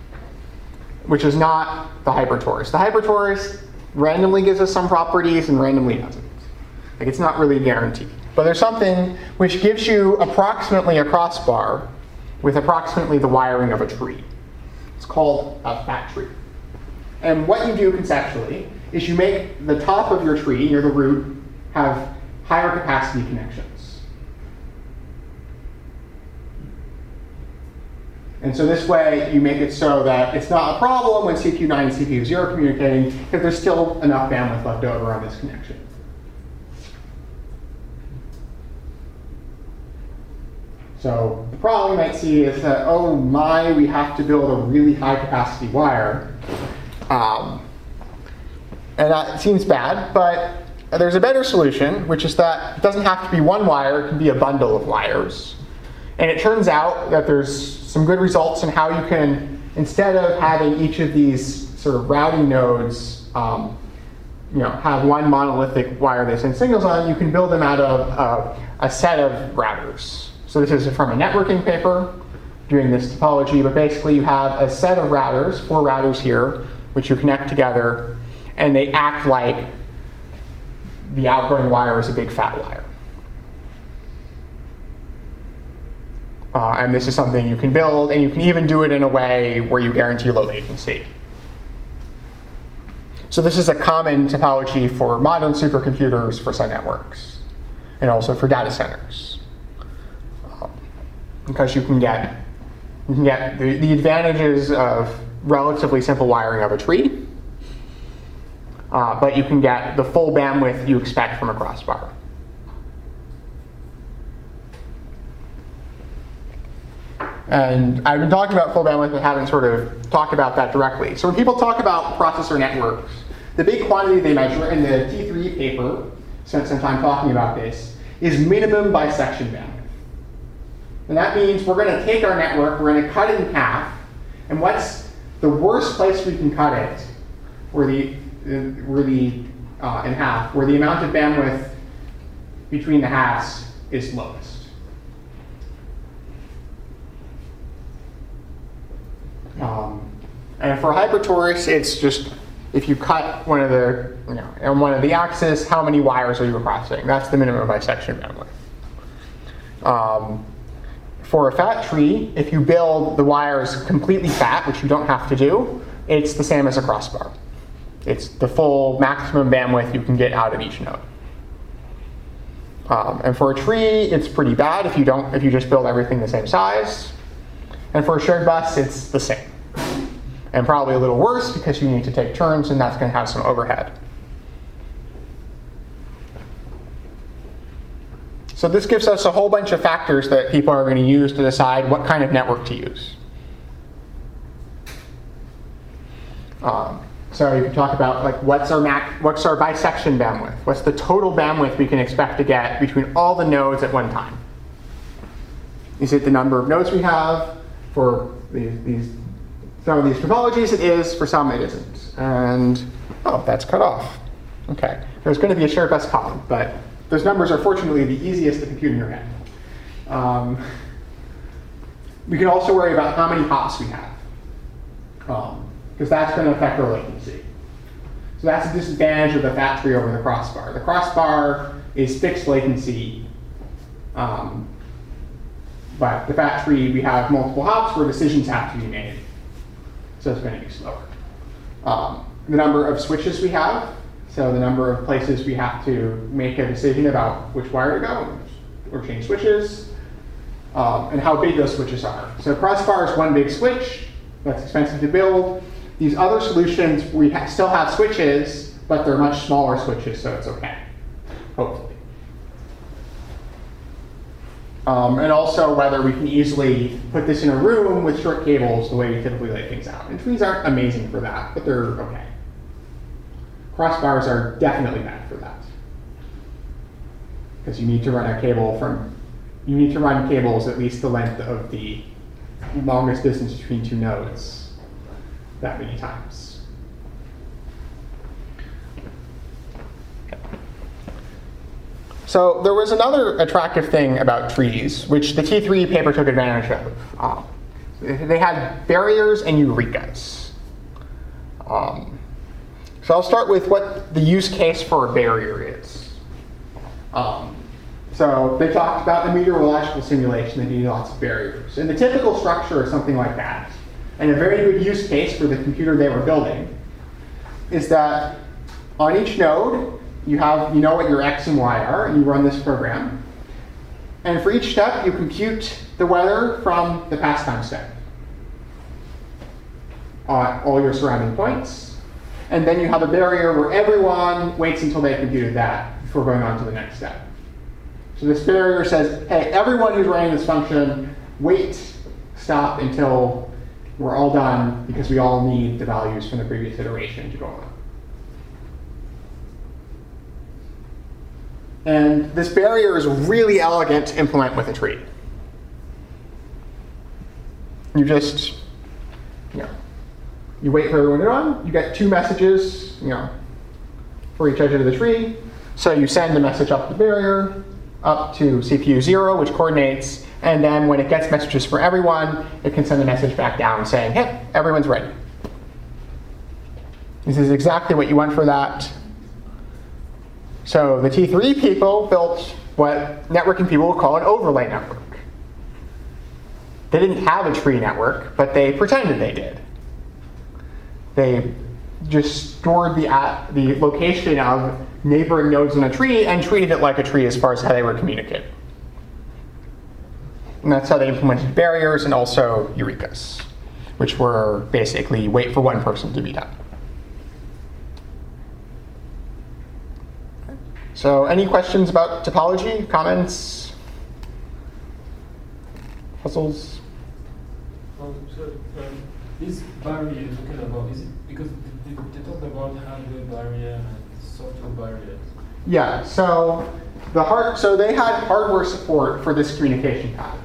which is not the hypertorus. The hypertorus randomly gives us some properties and randomly doesn't. Like, it's not really guaranteed. But there's something which gives you approximately a crossbar with approximately the wiring of a tree. It's called a fat tree. And what you do conceptually is you make the top of your tree, near the root, have higher capacity connections. And so this way you make it so that it's not a problem when C P U nine and C P U zero are communicating, because there's still enough bandwidth left over on this connection. So the problem you might see is that, oh my, we have to build a really high capacity wire. Um, and that seems bad, but there's a better solution, which is that it doesn't have to be one wire, it can be a bundle of wires. And it turns out that there's some good results in how you can, instead of having each of these sort of routing nodes, um, you know, have one monolithic wire they send signals on, you can build them out of uh, a set of routers. So this is from a networking paper doing this topology, but basically you have a set of routers, four routers here, which you connect together, and they act like the outgoing wire is a big fat wire. Uh, and this is something you can build, and you can even do it in a way where you guarantee low latency. So this is a common topology for modern supercomputers for some networks, and also for data centers. Because you can get you can get the, the advantages of relatively simple wiring of a tree, uh, but you can get the full bandwidth you expect from a crossbar. And I've been talking about full bandwidth, but haven't sort of talked about that directly. So when people talk about processor networks, the big quantity they measure in the T three paper, spent some time talking about this, is minimum bisection bandwidth. And that means we're going to take our network, we're going to cut it in half, and what's the worst place we can cut it, where the, where the uh, in half, where the amount of bandwidth between the halves is lowest. Um, and for hypertorus, it's just if you cut one of the, you know, on one of the axes, how many wires are you crossing? That's the minimum bisection bandwidth. Um, For a fat tree, if you build the wires completely fat, which you don't have to do, it's the same as a crossbar. It's the full maximum bandwidth you can get out of each node. Um, and for a tree, it's pretty bad if you don't, if you just build everything the same size. And for a shared bus, it's the same. And probably a little worse because you need to take turns, and that's going to have some overhead. So this gives us a whole bunch of factors that people are going to use to decide what kind of network to use. Um, so you can talk about like what's our mac, what's our bisection bandwidth? What's the total bandwidth we can expect to get between all the nodes at one time? Is it the number of nodes we have? For these, these some of these topologies, it is. For some, it isn't. And oh, that's cut off. Okay, there's going to be a shared bus column, but those numbers are fortunately the easiest to compute in your head. Um, we can also worry about how many hops we have, because um, that's going to affect our latency. So that's a disadvantage of the fat tree over the crossbar. The crossbar is fixed latency, um, but the fat tree, we have multiple hops where decisions have to be made. So it's going to be slower. Um, the number of switches we have, so the number of places we have to make a decision about which wire to go or change switches, um, and how big those switches are. So crossbar is one big switch. That's expensive to build. These other solutions, we ha still have switches, but they're much smaller switches, so it's okay, hopefully. Um, and also whether we can easily put this in a room with short cables the way we typically lay things out. And trees aren't amazing for that, but they're okay. Crossbars are definitely bad for that, because you need to run a cable from, you need to run cables at least the length of the longest distance between two nodes that many times. So there was another attractive thing about trees, which the T three paper took advantage of. Um, they had barriers and eurekas. So I'll start with what the use case for a barrier is. Um, so they talked about the meteorological simulation that needed lots of barriers. And the typical structure is something like that. And a very good use case for the computer they were building is that on each node, you have you know what your x and y are, and you run this program. And for each step, you compute the weather from the past time step on all your surrounding points. And then you have a barrier where everyone waits until they computed that before going on to the next step. So this barrier says, hey, everyone who's running this function, wait, stop until we're all done, because we all need the values from the previous iteration to go on. And this barrier is really elegant to implement with a tree. You just, you know, you wait for everyone to run. You get two messages, you know, for each edge of the tree. So you send the message up the barrier, up to C P U zero, which coordinates. And then when it gets messages for everyone, it can send a message back down saying, hey, everyone's ready. This is exactly what you want for that. So the T three people built what networking people would call an overlay network. They didn't have a tree network, but they pretended they did. They just stored the, uh, the location of neighboring nodes in a tree and treated it like a tree as far as how they were communicating. And that's how they implemented barriers and also Eurekas, which were basically wait for one person to be done. So any questions about topology, comments, puzzles? Um, so um, this barrier you're talking about, is it because they, they talked about hardware barrier and software barrier? Yeah, so the hard, so they had hardware support for this communication path.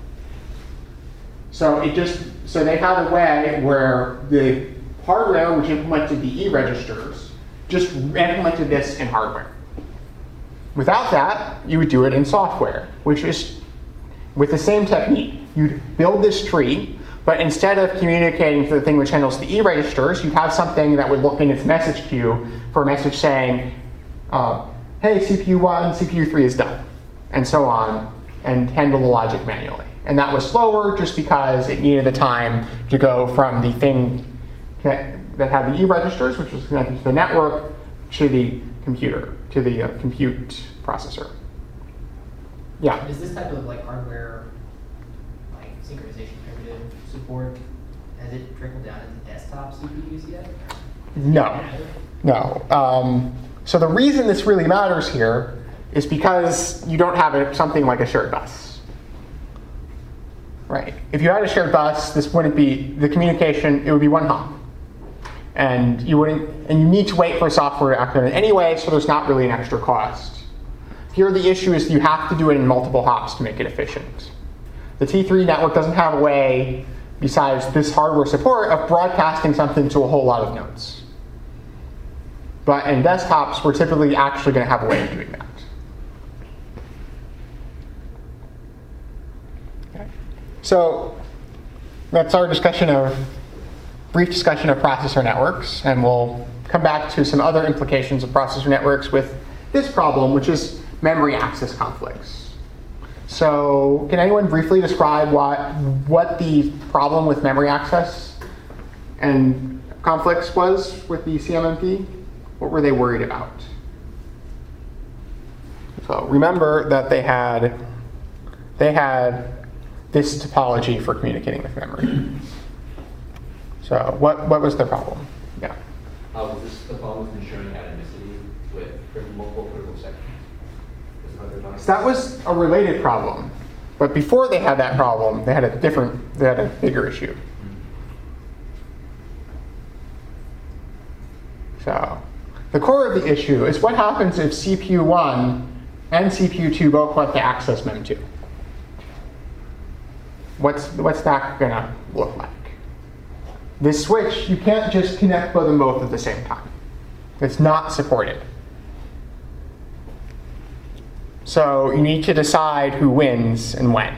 So it just, so they had a way where the hardware, which implemented the E registers, just implemented this in hardware. Without that, you would do it in software, which is with the same technique. You'd build this tree, but instead of communicating to the thing which handles the E registers, you'd have something that would look in its message queue for a message saying, uh, hey, C P U one, C P U three is done, and so on, and handle the logic manually. And that was slower just because it needed the time to go from the thing that had the E registers, which was connected to the network, to the computer, to the uh, compute processor. Yeah? Does this type of like hardware, like synchronization primitive support, has it trickled down into desktop C P Us yet? No. No. Um, so the reason this really matters here is because you don't have a, something like a shared bus. Right. If you had a shared bus, this wouldn't be, the communication, it would be one hop. And you wouldn't, and you need to wait for software to act on it anyway, so there's not really an extra cost. Here the issue is you have to do it in multiple hops to make it efficient. The T three network doesn't have a way, besides this hardware support, of broadcasting something to a whole lot of nodes. But in desktops, we're typically actually going to have a way of doing that. Okay. So that's our discussion of, brief discussion of processor networks, and we'll come back to some other implications of processor networks with this problem, which is memory access conflicts. So can anyone briefly describe what, what the problem with memory access and conflicts was with the C M M P? What were they worried about? So remember that they had, they had this topology for communicating with memory. So what, what was the problem? Yeah. Uh, was this the problem with ensuring atomicity with multiple critical sections? Is that what they're talking So that was a related problem. But before they had that problem, they had a different, they had a bigger issue. So the core of the issue is what happens if C P U one and C P U two both want to access mem two? What's, what's that going to look like? This switch, you can't just connect them both at the same time. It's not supported. So you need to decide who wins and when.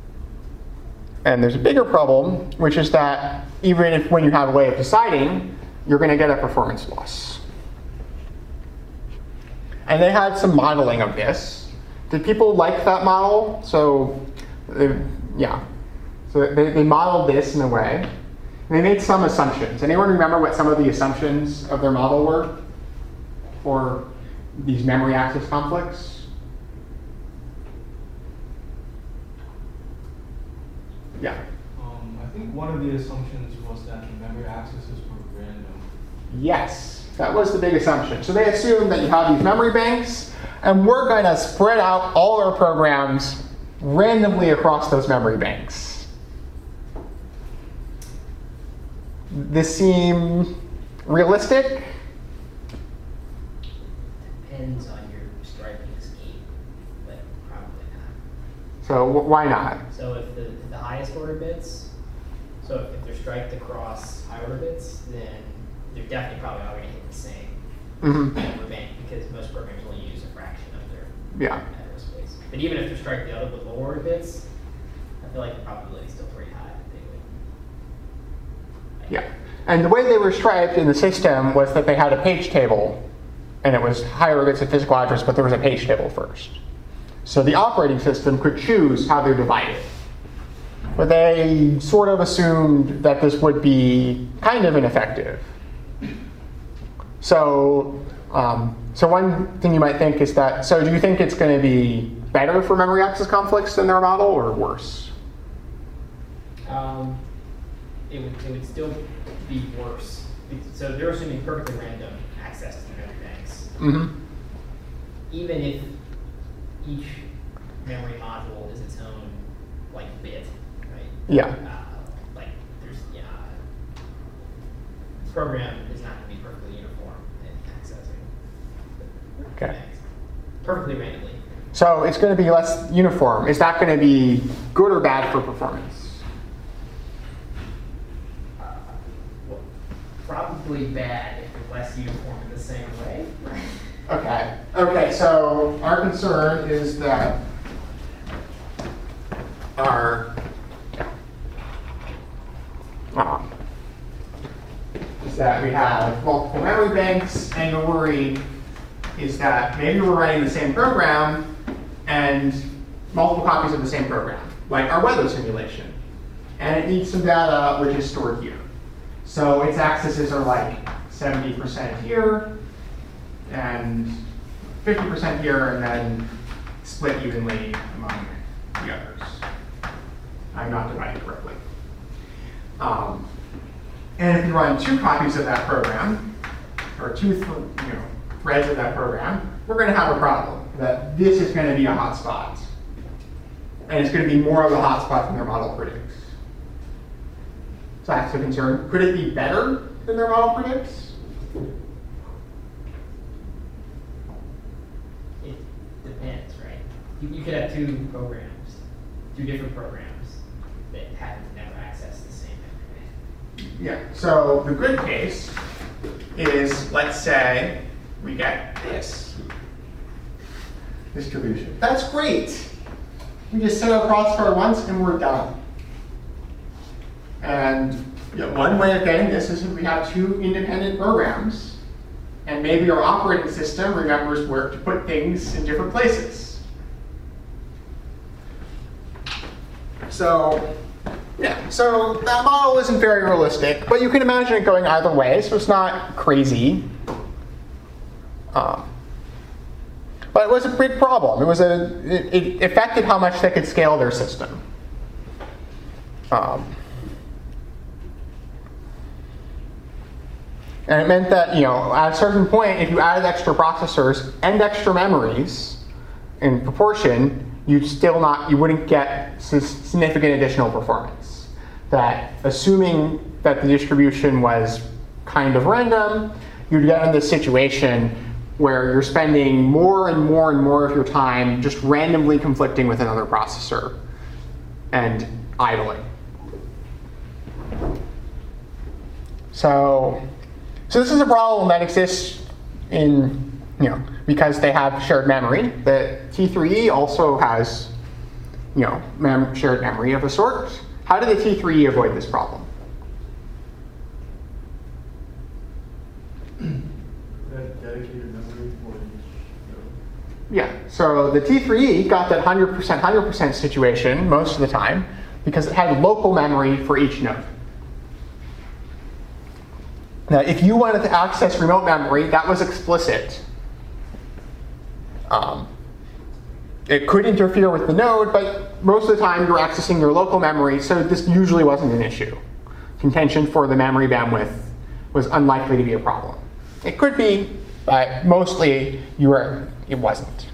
And there's a bigger problem, which is that even if when you have a way of deciding, you're going to get a performance loss. And they had some modeling of this. Did people like that model? So, uh, yeah. So they, they modeled this in a way. And they made some assumptions. Anyone remember what some of the assumptions of their model were for these memory access conflicts? Yeah. Um, I think one of the assumptions was that the memory accesses were random. Yes, that was the big assumption. So they assumed that you have these memory banks, and we're going to spread out all our programs randomly across those memory banks. This seem realistic? Depends on your striping scheme, but probably not. So wh- why not? So if the, if the highest order bits, so if, if they're striped across high order bits, then they're definitely probably all going to hit the same Mm-hmm. memory bank because most programs only use a fraction of their Yeah. address space. But even if they're striped the other with lower order bits, I feel like the probability is still pretty high that they would. Yeah. And the way they were striped in the system was that they had a page table, and it was higher bits of physical address, but there was a page table first. So the operating system could choose how they're divided. But they sort of assumed that this would be kind of ineffective. So, um, so one thing you might think is that, so do you think it's going to be better for memory access conflicts than their model, or worse? Um, it would it would still be worse. So they're assuming perfectly random access to memory banks. Mm-hmm. Even if each memory module is its own like bit, right? Yeah. Uh, like there's yeah, this program is not going to be perfectly uniform in accessing the Okay. banks. Perfectly randomly. So it's going to be less uniform. Is that going to be good or bad for performance? Uh, well, probably bad if they're less uniform in the same way. Okay. Okay, so our concern is that our um, is that we have multiple memory banks, and you're worried is that maybe we're running the same program and multiple copies of the same program, like our weather simulation. And it needs some data which is stored here. So its accesses are like seventy percent here, and fifty percent here, and then split evenly among the others. I'm not dividing correctly. Um, and if you run two copies of that program, or two th you know, threads of that program, we're going to have a problem that this is going to be a hotspot. And it's going to be more of a hotspot than their model predicts. So that's a concern. Could it be better than their model predicts? It depends, right? You, you could have two programs, two different programs that happen to never access the same memory. Yeah, so the good case is, let's say, we get this distribution. That's great. We just set a crossbar once and we're done. And you know, one way of getting this is if we have two independent programs, and maybe our operating system remembers where to put things in different places. So, yeah, so that model isn't very realistic, but you can imagine it going either way, so it's not crazy. Um, but it was a big problem. It was a it, it affected how much they could scale their system. Um, and it meant that, you know, at a certain point, if you added extra processors and extra memories in proportion, you'd still not, you wouldn't get significant additional performance. That assuming that the distribution was kind of random, you'd get in this situation where you're spending more and more and more of your time just randomly conflicting with another processor and idling. So, so this is a problem that exists in, you know, because they have shared memory. The T three E also has, you know, mem shared memory of a sort. How did the T three E avoid this problem? dedicated memory for each node? Yeah, so the T three E got that one hundred percent, one hundred percent situation most of the time because it had local memory for each node. Now, if you wanted to access remote memory, that was explicit. Um, it could interfere with the node, but most of the time you're accessing your local memory, so this usually wasn't an issue. Contention for the memory bandwidth was unlikely to be a problem. It could be, but mostly you were, it wasn't.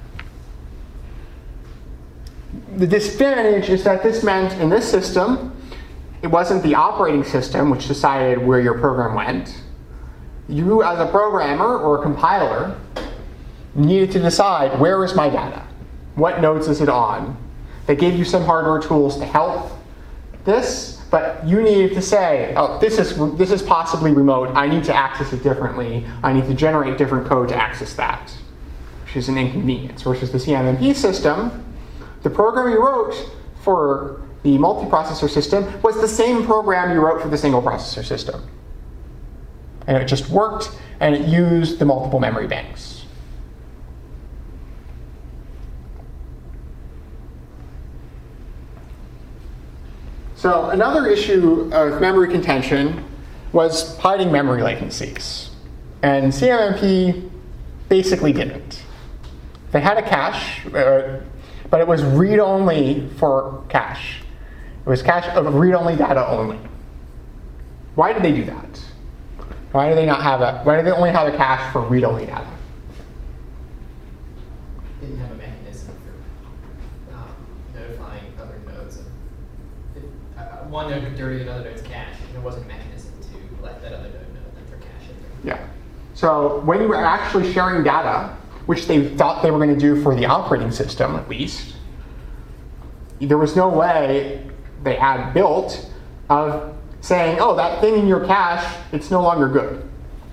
The disadvantage is that this meant in this system, it wasn't the operating system which decided where your program went. You as a programmer or a compiler needed to decide, where is my data? What nodes is it on? They gave you some hardware tools to help this, but you needed to say, oh, this is, this is possibly remote. I need to access it differently. I need to generate different code to access that, which is an inconvenience. Versus the C M M P system, the program you wrote for the multiprocessor system was the same program you wrote for the single processor system. And it just worked, and it used the multiple memory banks. So another issue of memory contention was hiding memory latencies. And C M M P basically didn't. They had a cache, uh, but it was read-only for cache. It was cache of read-only data only. Why did they do that? Why do they not have a, why do they only have a cache for read-only data? Didn't have a mechanism for um, notifying other nodes. Of, if, uh, one node could dirty another node's cache, and there wasn't a mechanism to let that other node know that their cache in there. Yeah. So when you were actually sharing data, which they thought they were going to do for the operating system at least, there was no way they had built of saying, oh, that thing in your cache, it's no longer good.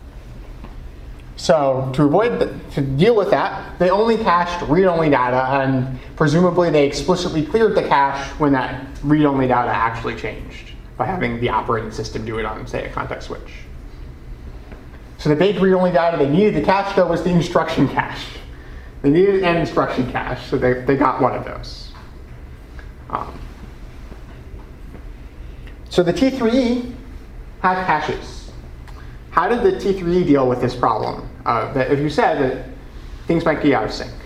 So to avoid, the, to deal with that, they only cached read-only data, and presumably they explicitly cleared the cache when that read-only data actually changed by having the operating system do it on, say, a context switch. So the big read-only data they needed to cache, though, was the instruction cache. They needed an instruction cache, so they, they got one of those. Um, so the T three E had caches. How did the T three E deal with this problem? Uh, that if you said that things might be out of sync.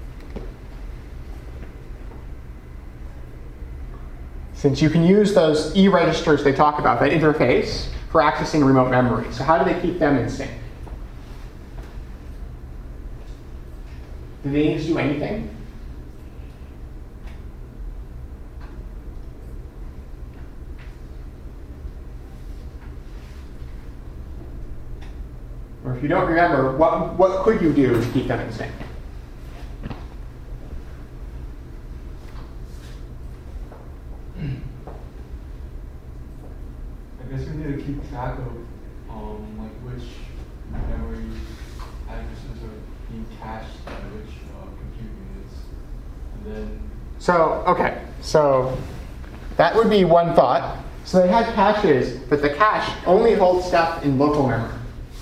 Since you can use those E registers they talk about, that interface, for accessing remote memory. So how do they keep them in sync? Do they need to do anything? Or if you don't remember, what, what could you do to keep them in sync? I guess we need to keep track of um, like which memory addresses are being cached by which uh, compute units, and then. So okay, so that would be one thought. So they had caches, but the cache only holds stuff in local memory.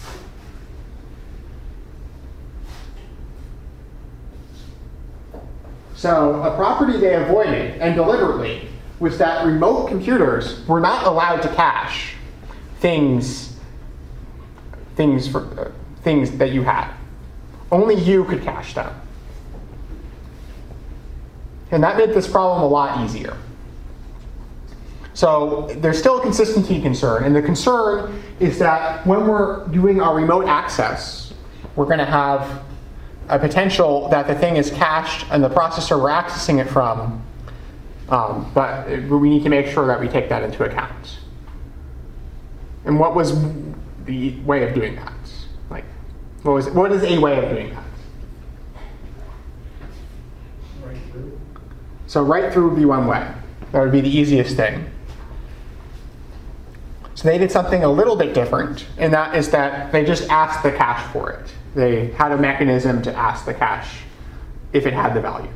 So a property they avoided, and deliberately, was that remote computers were not allowed to cache things, things, for, uh, things that you had. Only you could cache them. And that made this problem a lot easier. So there's still a consistency concern, and the concern is that when we're doing our remote access, we're going to have a potential that the thing is cached and the processor we're accessing it from, um, but we need to make sure that we take that into account. And what was the way of doing that? Like, what was what is a way of doing that? Right through. So right through would be one way. That would be the easiest thing. So they did something a little bit different, and that is that they just asked the cache for it. They had a mechanism to ask the cache if it had the value.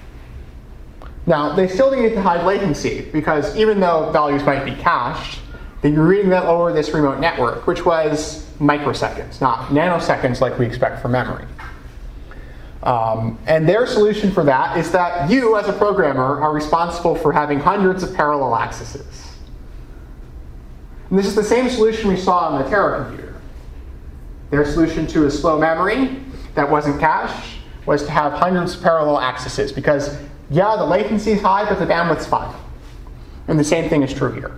Now, they still needed to hide latency, because even though values might be cached, they'd be reading that over this remote network, which was microseconds, not nanoseconds like we expect from memory. Um, and their solution for that is that you, as a programmer, are responsible for having hundreds of parallel accesses. And this is the same solution we saw on the Terra computer. Their solution to a slow memory that wasn't cached was to have hundreds of parallel accesses, because, yeah, the latency is high, but the bandwidth's fine. And the same thing is true here.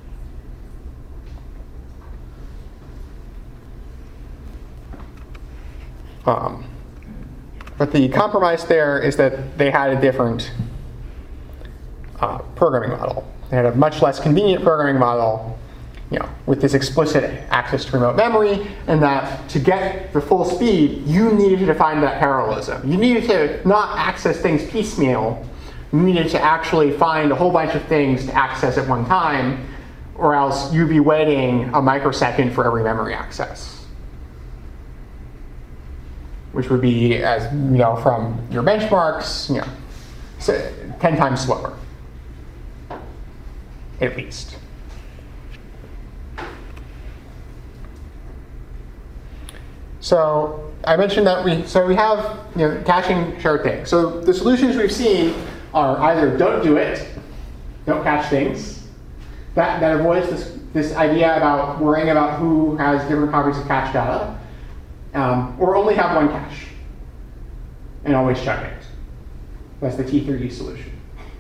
Um, but the compromise there is that they had a different uh, programming model. They had a much less convenient programming model, you know, with this explicit access to remote memory, and that to get the full speed, you needed to define that parallelism. You needed to not access things piecemeal. You needed to actually find a whole bunch of things to access at one time, or else you'd be waiting a microsecond for every memory access, which would be, as you know from your benchmarks, you know, so ten times slower, at least. So I mentioned that we so we have you know caching shared things. So the solutions we've seen are either don't do it, don't cache things. That that avoids this this idea about worrying about who has different copies of cache data, um, or only have one cache and always check it. That's the T three D solution.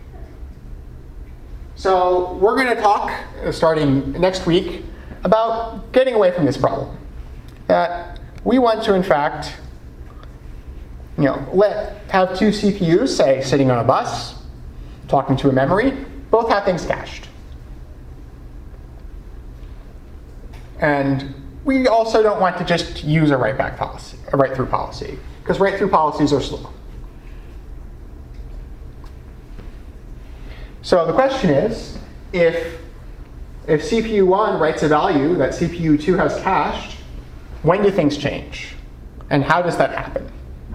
So we're going to talk uh, starting next week about getting away from this problem. That we want to, in fact, you know, let have two C P Us, say, sitting on a bus, talking to a memory, both have things cached. And we also don't want to just use a write-back policy, a write-through policy, because write-through policies are slow. So the question is, if if C P U one writes a value that C P U two has cached, when do things change? And how does that happen?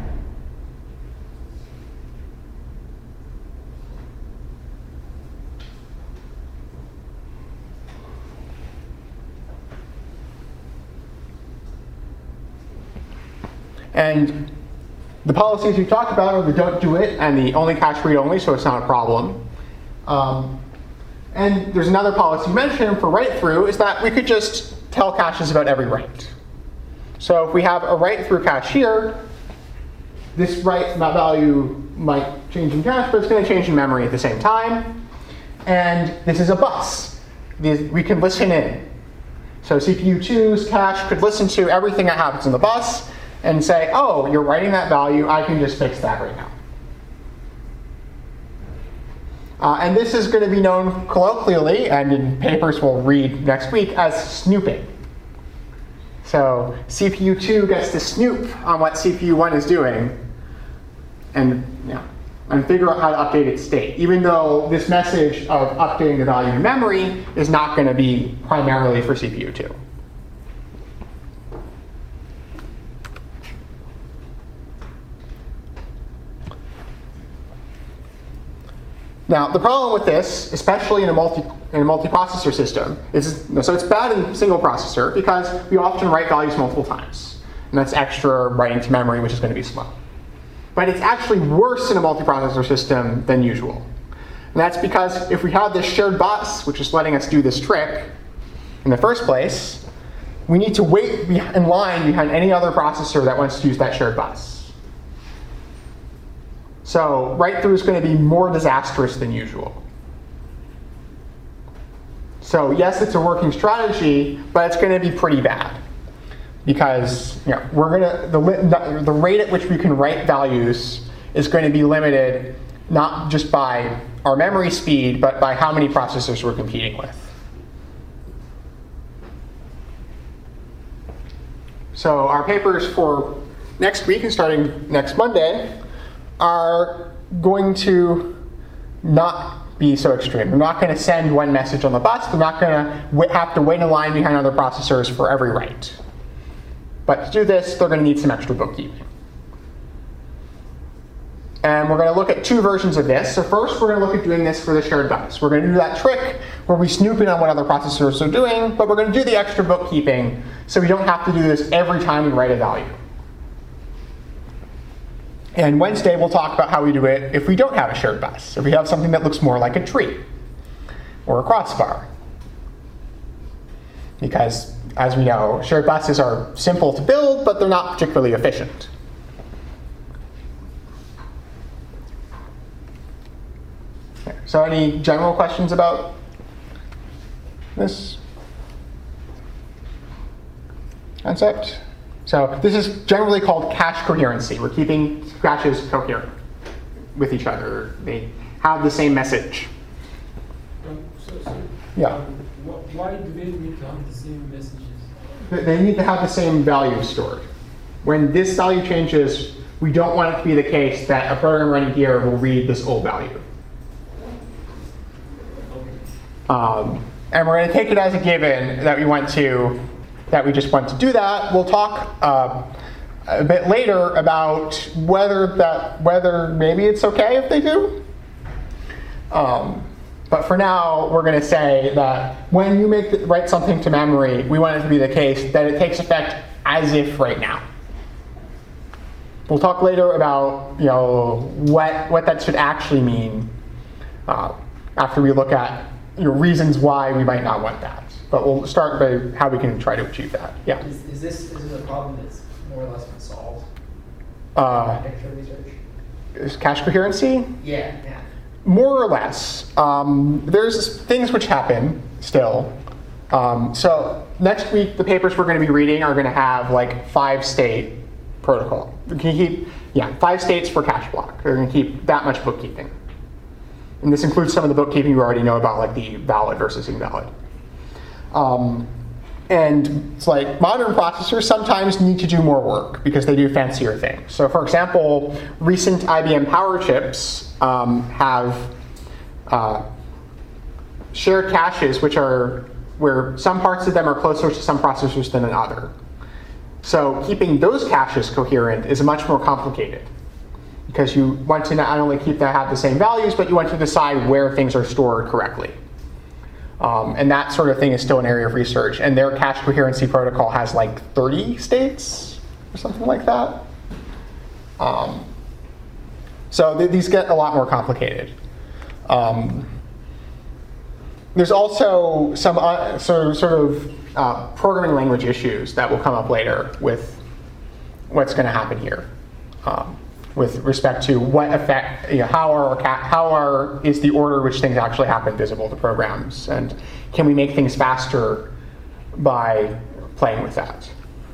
And the policies we talked about are the don't do it and the only cache read only, so it's not a problem. Um, and there's another policy mentioned for write through is that we could just tell caches about every write. So if we have a write through cache here, this write that value might change in cache, but it's going to change in memory at the same time. And this is a bus. We can listen in. So C P U two's cache could listen to everything that happens in the bus and say, oh, you're writing that value, I can just fix that right now. Uh, and this is going to be known colloquially, and in papers we'll read next week, as snooping. So C P U two gets to snoop on what C P U one is doing and, you know, and figure out how to update its state, even though this message of updating the value in memory is not going to be primarily for C P U two. Now, the problem with this, especially in a multi in a multiprocessor system, is so it's bad in single processor because we often write values multiple times, and that's extra writing to memory, which is going to be slow. But it's actually worse in a multiprocessor system than usual, and that's because if we have this shared bus, which is letting us do this trick in the first place, we need to wait in line behind any other processor that wants to use that shared bus. So write-through is going to be more disastrous than usual. So yes, it's a working strategy, but it's going to be pretty bad because you know, we're going to the the rate at which we can write values is going to be limited not just by our memory speed, but by how many processors we're competing with. So our papers for next week and starting next Monday are going to not be so extreme. We're not going to send one message on the bus. We're not going to have to wait in line behind other processors for every write. But to do this, they're going to need some extra bookkeeping. And we're going to look at two versions of this. So first, we're going to look at doing this for the shared bus. We're going to do that trick where we snoop in on what other processors are doing, but we're going to do the extra bookkeeping so we don't have to do this every time we write a value. And Wednesday, we'll talk about how we do it if we don't have a shared bus, if we have something that looks more like a tree or a crossbar. Because, as we know, shared buses are simple to build, but they're not particularly efficient. So any general questions about this concept? So this is generally called cache coherency. We're keeping caches coherent with each other. They have the same message. Um, so, so, Yeah. um, wh- why do they need to have the same messages? They- They need to have the same value stored. When this value changes, we don't want it to be the case that a program running here will read this old value. Um, and we're going to take it as a given that we want to, that we just want to do that. We'll talk uh, a bit later about whether that, whether maybe it's okay if they do. Um, but for now, we're going to say that when you make the, write something to memory, we want it to be the case that it takes effect as if right now. We'll talk later about you know what what that should actually mean uh, after we look at you know, reasons why we might not want that. But we'll start by how we can try to achieve that. Yeah. Is, is this is this a problem that's more or less been solved? Uh, Picture research. is cache coherency? Yeah, yeah. More or less. Um, there's things which happen still. Um, so next week, the papers we're going to be reading are going to have like five state protocol. We can keep, yeah, five states for cache block. They're going to keep that much bookkeeping. And this includes some of the bookkeeping you already know about, like the valid versus invalid. Um, and it's like modern processors sometimes need to do more work because they do fancier things. So for example, recent I B M Power chips um, have uh, shared caches which are where some parts of them are closer to some processors than another. So keeping those caches coherent is much more complicated because you want to not only keep them have the same values, but you want to decide where things are stored correctly. Um, and that sort of thing is still an area of research. And their cache coherency protocol has like thirty states or something like that. Um, so th- these get a lot more complicated. Um, there's also some uh, sort, sort of uh, programming language issues that will come up later with what's going to happen here. Um, with respect to what effect, you know, how are how are is the order which things actually happen visible to programs, and can we make things faster by playing with that?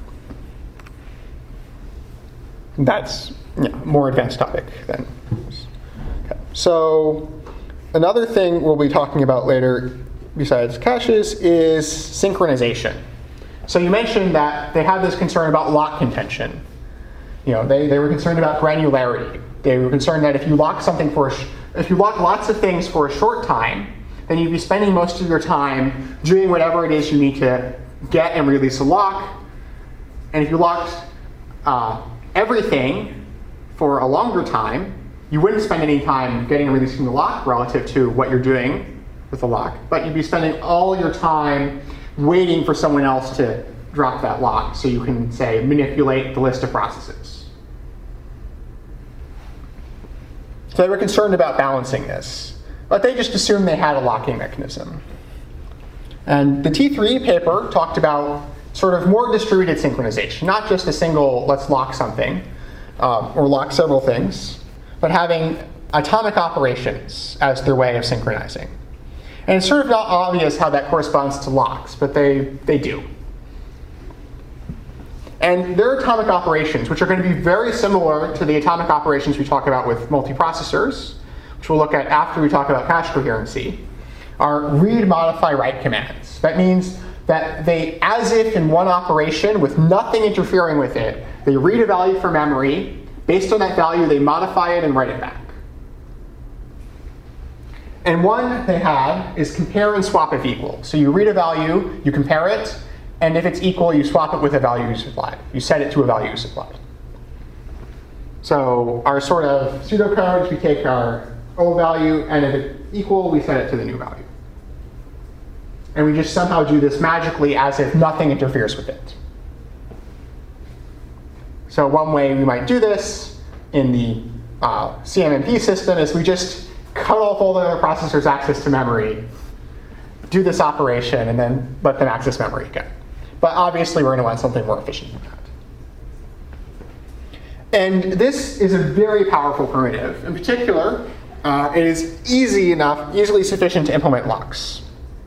That's yeah, more advanced topic than. Okay. So another thing we'll be talking about later, besides caches, is synchronization. So you mentioned that they had this concern about lock contention. You know, they, they were concerned about granularity. They were concerned that if you lock something for a sh- if you lock lots of things for a short time, then you'd be spending most of your time doing whatever it is you need to get and release a lock. And if you locked uh, everything for a longer time, you wouldn't spend any time getting and releasing the lock relative to what you're doing with the lock, but you'd be spending all your time waiting for someone else to drop that lock so you can, say, manipulate the list of processes. So they were concerned about balancing this, but they just assumed they had a locking mechanism. And the T three paper talked about sort of more distributed synchronization, not just a single let's lock something um, or lock several things, but having atomic operations as their way of synchronizing. And it's sort of not obvious how that corresponds to locks, but they, they do. And their atomic operations, which are going to be very similar to the atomic operations we talk about with multiprocessors, which we'll look at after we talk about cache coherency, are read, modify, write commands. That means that they, as if in one operation with nothing interfering with it, they read a value from memory. Based on that value, they modify it and write it back. And one they have is compare and swap if equal. So you read a value, you compare it, and if it's equal, you swap it with a value you supplied. You set it to a value you supplied. So our sort of pseudocode is we take our old value, and if it's equal, we set it to the new value. And we just somehow do this magically as if nothing interferes with it. So one way we might do this in the uh, C M M P system is we just cut off all the other processors' access to memory, do this operation, and then let them access memory again. But obviously, we're going to want something more efficient than that. And this is a very powerful primitive. In particular, uh, it is easy enough, easily sufficient to implement locks.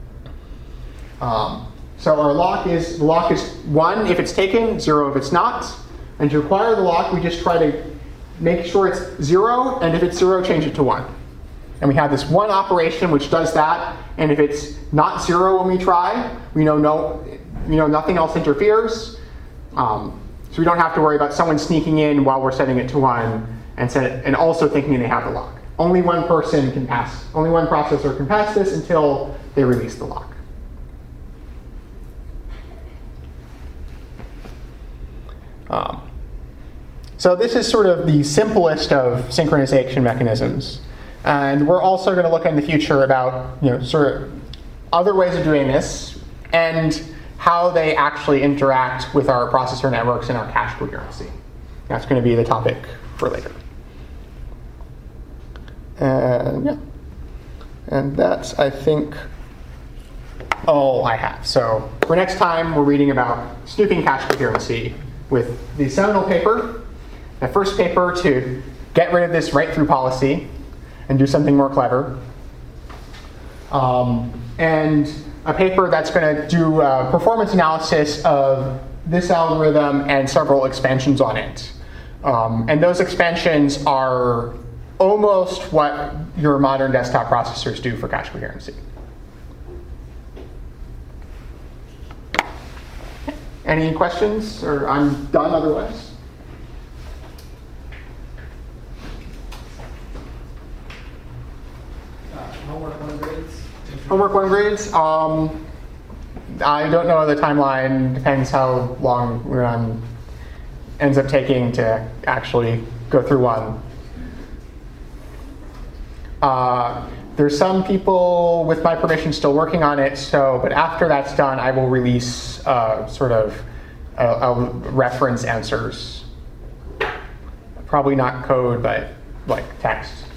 Um, so our lock is, the lock is one if it's taken, zero if it's not. And to acquire the lock, we just try to make sure it's zero, and if it's zero, change it to one. And we have this one operation which does that, and if it's not zero when we try, we know no, you know nothing else interferes. Um, so we don't have to worry about someone sneaking in while we're setting it to one and set it, and also thinking they have the lock. Only one person can pass, only one processor can pass this until they release the lock. Um, so this is sort of the simplest of synchronization mechanisms. And we're also going to look in the future about, you know, sort of other ways of doing this and how they actually interact with our processor networks and our cache coherency. That's going to be the topic for later. And yeah, and that's, I think, all I have. So for next time, we're reading about snooping cache coherency with the seminal paper, the first paper to get rid of this write-through policy and do something more clever. Um, and a paper that's going to do a performance analysis of this algorithm and several expansions on it. Um, and those expansions are almost what your modern desktop processors do for cache coherency. Any questions? Or I'm done otherwise. Uh, homework one grades? Homework one grades. Um, I don't know the timeline. Depends how long one ends up taking to actually go through one. Uh, there's some people with my permission still working on it. So, but after that's done, I will release uh, sort of a, a reference answers. Probably not code, but like text.